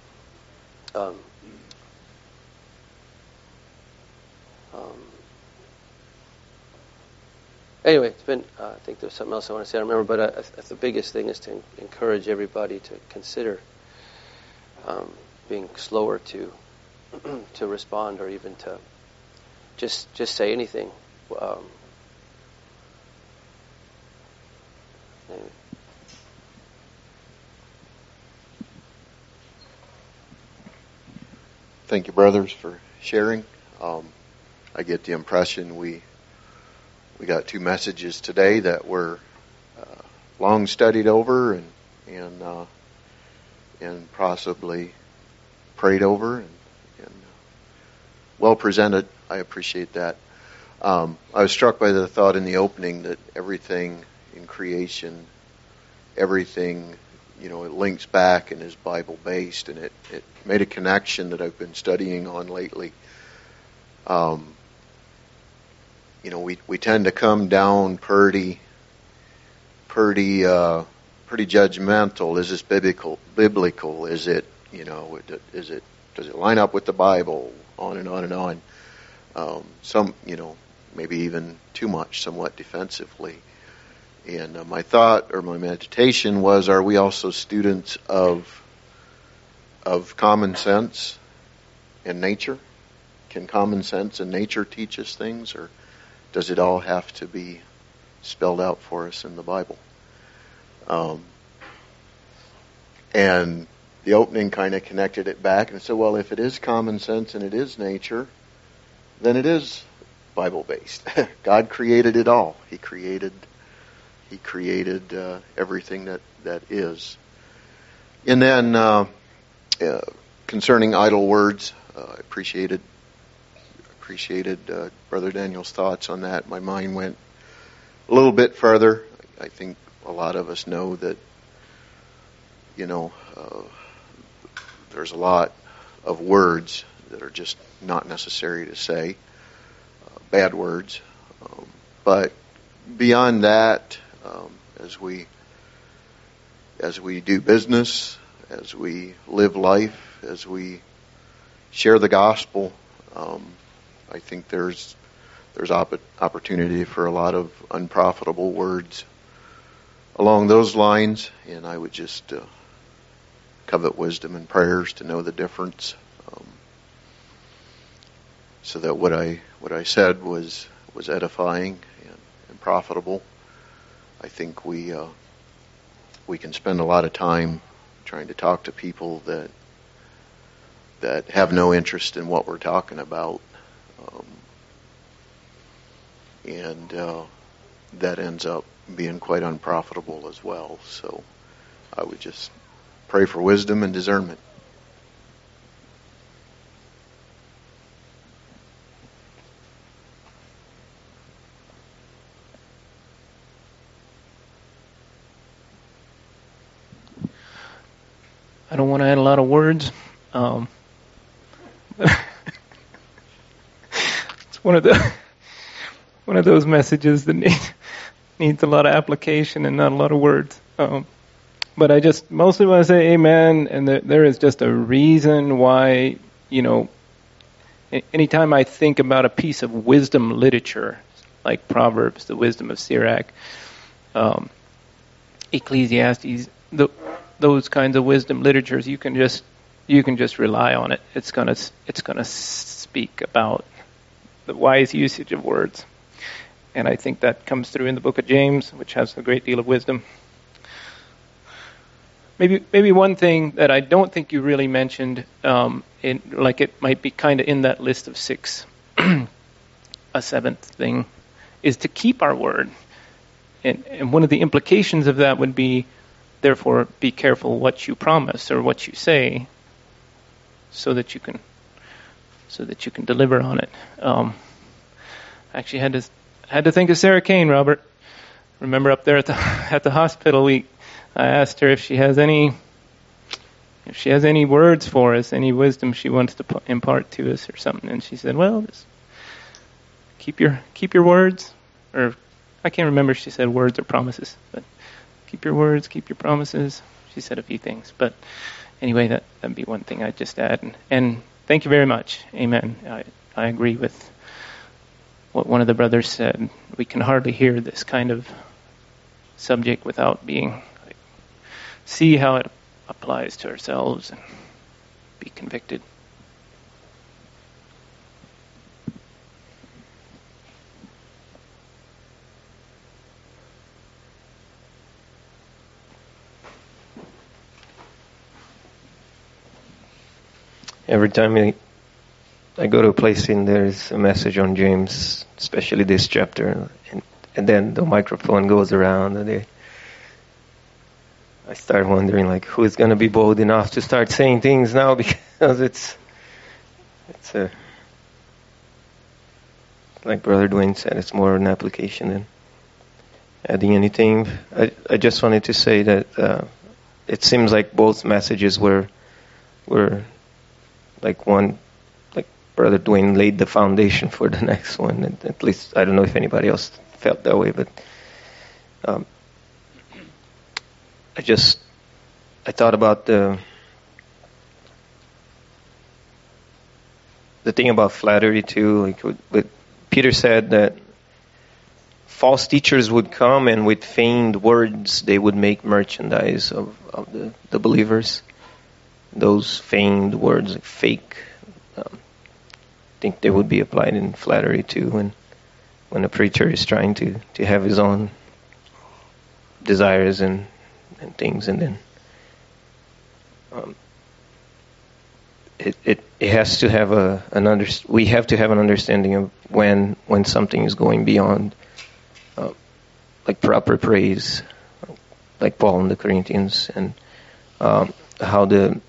Anyway, it's been. I think there's something else I want to say. I don't remember, but the biggest thing is to encourage everybody to consider being slower to respond, or even to just say anything. Anyway. Thank you, brothers, for sharing. I get the impression we got two messages today that were long studied over and possibly prayed over and well presented. I appreciate that. I was struck by the thought in the opening that everything in creation, everything, it links back and is Bible based, and it made a connection that I've been studying on lately. We tend to come down pretty judgmental. Is this biblical? Is it, does it line up with the Bible? On and on and on. Some, maybe even too much, somewhat defensively. And my thought or my meditation was, are we also students of common sense and nature? Can common sense and nature teach us things, or does it all have to be spelled out for us in the Bible? And the opening kind of connected it back and said, well, if it is common sense and it is nature, then it is Bible-based. God created it all. He created everything that is. And then concerning idle words, I appreciated Brother Daniel's thoughts on that. My mind went a little bit further. I think a lot of us know that, there's a lot of words that are just not necessary to say, bad words. But beyond that, as we do business, as we live life, as we share the gospel. I think there's opportunity for a lot of unprofitable words along those lines, and I would just covet wisdom and prayers to know the difference, so that what I said was edifying and profitable. I think we can spend a lot of time trying to talk to people that have no interest in what we're talking about, and that ends up being quite unprofitable as well. So I would just pray for wisdom and discernment. I don't want to add a lot of words. It's one of those messages that needs a lot of application and not a lot of words. But I just mostly want to say amen, and that there is just a reason why, anytime I think about a piece of wisdom literature, like Proverbs, the wisdom of Sirach, Ecclesiastes, those kinds of wisdom literatures, you can just rely on it. It's gonna speak about the wise usage of words, and I think that comes through in the book of James, which has a great deal of wisdom. Maybe one thing that I don't think you really mentioned, it might be kind of in that list of 6, a seventh thing, is to keep our word, and one of the implications of that would be, therefore, be careful what you promise or what you say, so that you can deliver on it. Actually, had to think of Sarah Kane, Robert. Remember up there at the hospital, I asked her if she has any words for us, any wisdom she wants to impart to us or something, and she said, "Well, just keep your words," or I can't remember if she said words or promises, but keep your words, keep your promises. She said a few things, but anyway, that'd be one thing I'd just add. And thank you very much. Amen. I agree with what one of the brothers said. We can hardly hear this kind of subject without see how it applies to ourselves and be convicted. Every time I go to a place and there's a message on James, especially this chapter, and then the microphone goes around, and I start wondering, who is going to be bold enough to start saying things now, because it's like Brother Dwayne said, it's more an application than adding anything. I just wanted to say that it seems like both messages were like Brother Dwayne laid the foundation for the next one. At least, I don't know if anybody else felt that way, but I thought about the thing about flattery too. But Peter said that false teachers would come, and with feigned words they would make merchandise of the believers. Those feigned words, fake, I think they would be applied in flattery too, when a preacher is trying to have his own desires and things, and then it has to have we have to have an understanding of when something is going beyond like proper praise, like Paul in the Corinthians, and how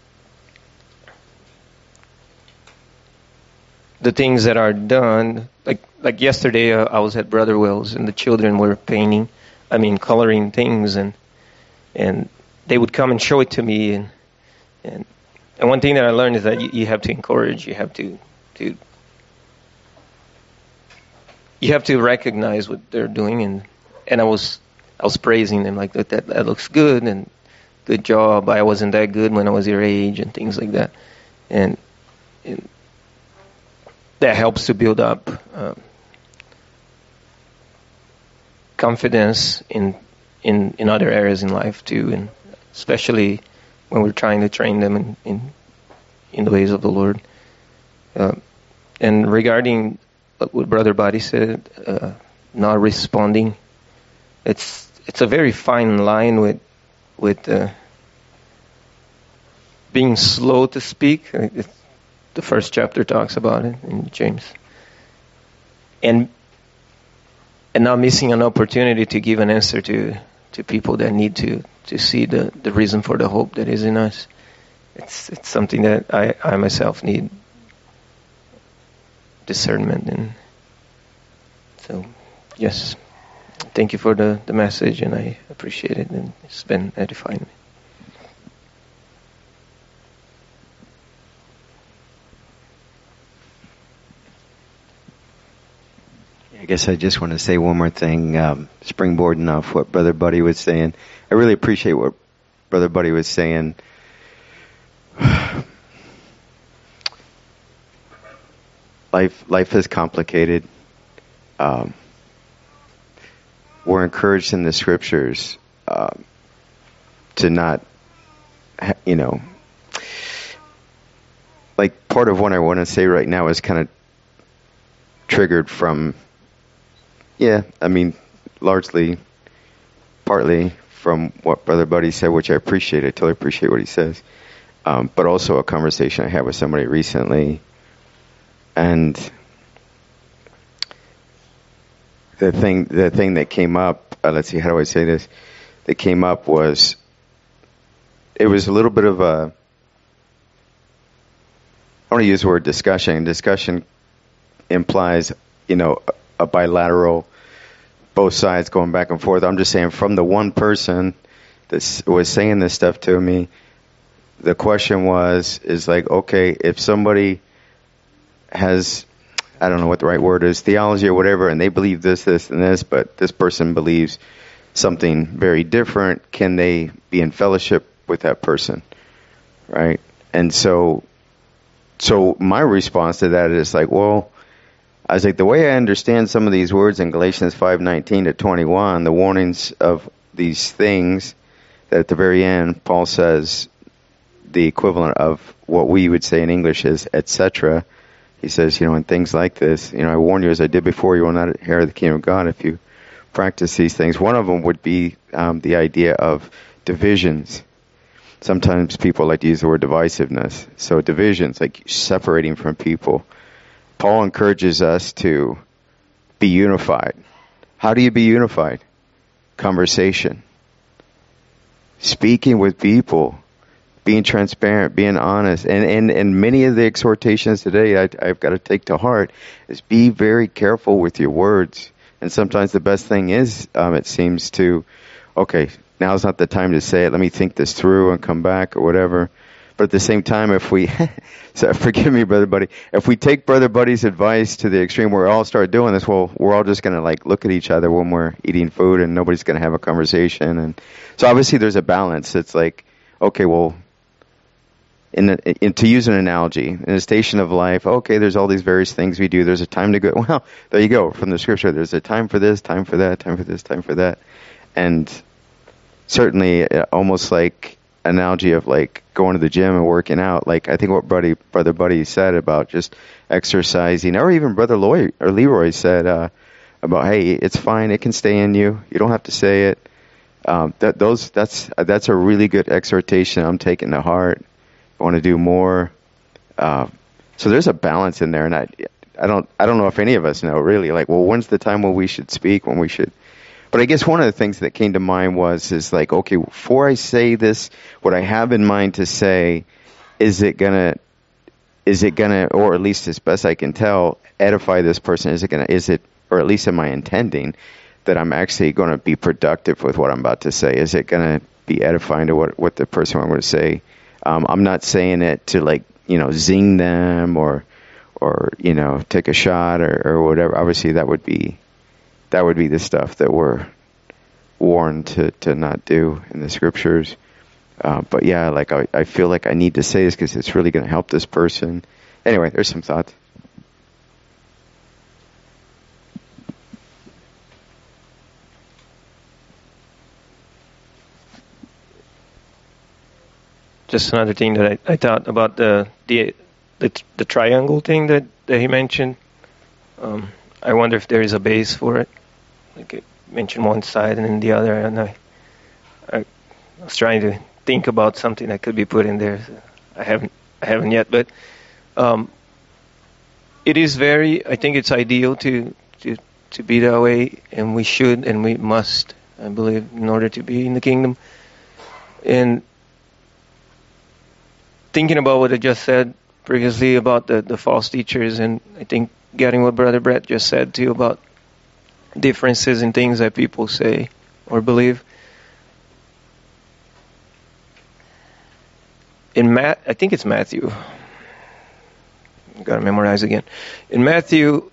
the things that are done, like yesterday, I was at Brother Will's, and the children were coloring things, and they would come and show it to me, and one thing that I learned is that you have to encourage, you have to recognize what they're doing, and I was I was praising them like that looks good and good job. I wasn't that good when I was your age and things like that, and that helps to build up confidence in other areas in life too, and especially when we're trying to train them in the ways of the Lord. And regarding what Brother Buddy said, not responding, it's a very fine line with being slow to speak. The first chapter talks about it in James, and not missing an opportunity to give an answer to people that need to see the reason for the hope that is in us. It's something that I myself need discernment in. So, yes, thank you for the message, and I appreciate it, and it's been edifying me. I guess I just want to say one more thing, springboarding off what Brother Buddy was saying. I really appreciate what Brother Buddy was saying. Life is complicated. We're encouraged in the scriptures to not, like part of what I want to say right now is kind of triggered from, partly from what Brother Buddy said, which I appreciate. I totally appreciate what he says. But also a conversation I had with somebody recently. And the thing that came up, let's see, how do I say this? That came up was, it was a little bit of I want to use the word discussion. Discussion implies, a bilateral, both sides going back and forth. I'm just saying, from the one person that was saying this stuff to me, the question is like, okay, if somebody has, I don't know what the right word is, theology or whatever, and they believe this, and this, but this person believes something very different, can they be in fellowship with that person, right? And so my response to that is like, well, I was like, the way I understand some of these words in Galatians 5:19 to 21, the warnings of these things, that at the very end, Paul says the equivalent of what we would say in English is etc. He says, and things like this, I warn you as I did before, you will not inherit the kingdom of God if you practice these things. One of them would be the idea of divisions. Sometimes people like to use the word divisiveness. So divisions, like separating from people. Paul encourages us to be unified. How do you be unified? Conversation. Speaking with people. Being transparent, being honest. And many of the exhortations today I've got to take to heart is be very careful with your words. And sometimes the best thing is, it seems to, okay, now's not the time to say it. Let me think this through and come back or whatever. But at the same time, if we, so forgive me, Brother Buddy, if we take Brother Buddy's advice to the extreme where we all start doing this, well, we're all just going to like look at each other when we're eating food and nobody's going to have a conversation. And so obviously there's a balance. It's like, okay, well, to use an analogy, in a station of life, okay, there's all these various things we do. There's a time to go. Well, there you go, from the scripture. There's a time for this, time for that, time for this, time for that. And certainly almost like analogy of like going to the gym and working out. Like I think what Brother Buddy said about just exercising, or even Brother Leroy said about, hey, it's fine. It can stay in you. You don't have to say it. That's a really good exhortation I'm taking to heart. I want to do more. So there's a balance in there, and I don't know if any of us know really. Like, well, when's the time when we should speak? When we should? But I guess one of the things that came to mind is like, okay, before I say this, what I have in mind to say, is it gonna, or at least as best I can tell, edify this person? Or at least am I intending that I'm actually going to be productive with what I'm about to say? Is it going to be edifying to what the person I'm going to say? I'm not saying it to like, zing them or take a shot or whatever. Obviously that would be the stuff that we're warned to not do in the scriptures. But yeah, like I feel like I need to say this because it's really going to help this person. Anyway, there's some thoughts. Just another thing that I thought about the triangle thing that he mentioned. I wonder if there is a base for it. Like it mentioned one side and then the other, and I was trying to think about something that could be put in there. I haven't yet, but it is I think it's ideal to be that way, and we should and we must, I believe, in order to be in the kingdom. And thinking about what I just said previously about the false teachers, and I think getting what Brother Brett just said too about differences in things that people say or believe. I think it's Matthew. I've got to memorize again. In Matthew,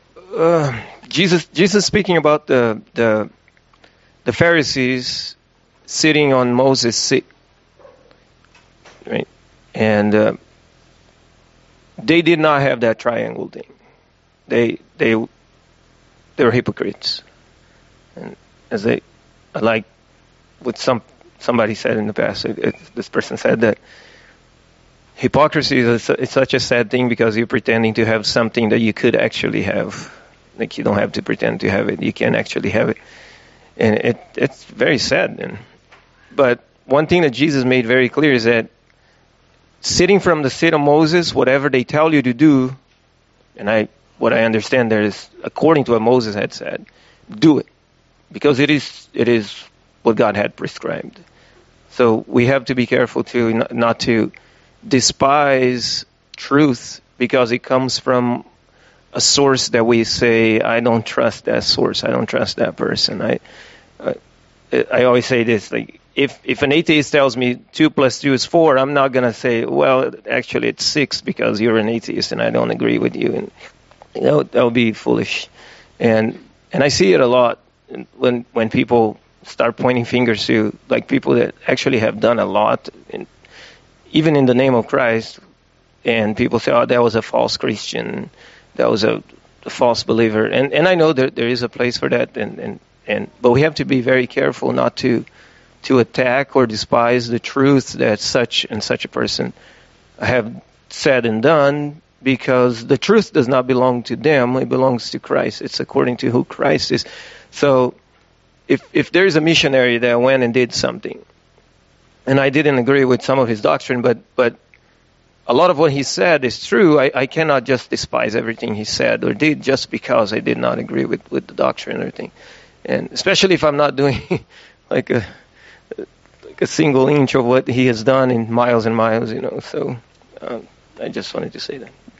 Jesus speaking about the Pharisees sitting on Moses' seat, right? And they did not have that triangle thing. They were hypocrites, and like what somebody said in the past. This person said that hypocrisy is it's such a sad thing because you're pretending to have something that you could actually have. Like you don't have to pretend to have it; you can actually have it, and it's very sad. But one thing that Jesus made very clear is that sitting from the seat of Moses, whatever they tell you to do, and what I understand there is according to what Moses had said, do it, because it is what God had prescribed. So we have to be careful to not to despise truth because it comes from a source that we say, I don't trust that source, I don't trust that person. I always say this, like if an atheist tells me 2 + 2 is 4, I'm not going to say, well, actually it's 6 because you're an atheist and I don't agree with you. And that would be foolish. And I see it a lot when people start pointing fingers to like people that actually have done a lot, even in the name of Christ, and people say, oh, that was a false Christian, that was a false believer. And I know that there is a place for that, but we have to be very careful not to attack or despise the truth that such and such a person have said and done, because the truth does not belong to them, it belongs to Christ. It's according to who Christ is. So if there is a missionary that went and did something, and I didn't agree with some of his doctrine, but a lot of what he said is true, I cannot just despise everything he said or did just because I did not agree with the doctrine or everything. And especially if I'm not doing like a single inch of what he has done in miles and miles, So I just wanted to say that.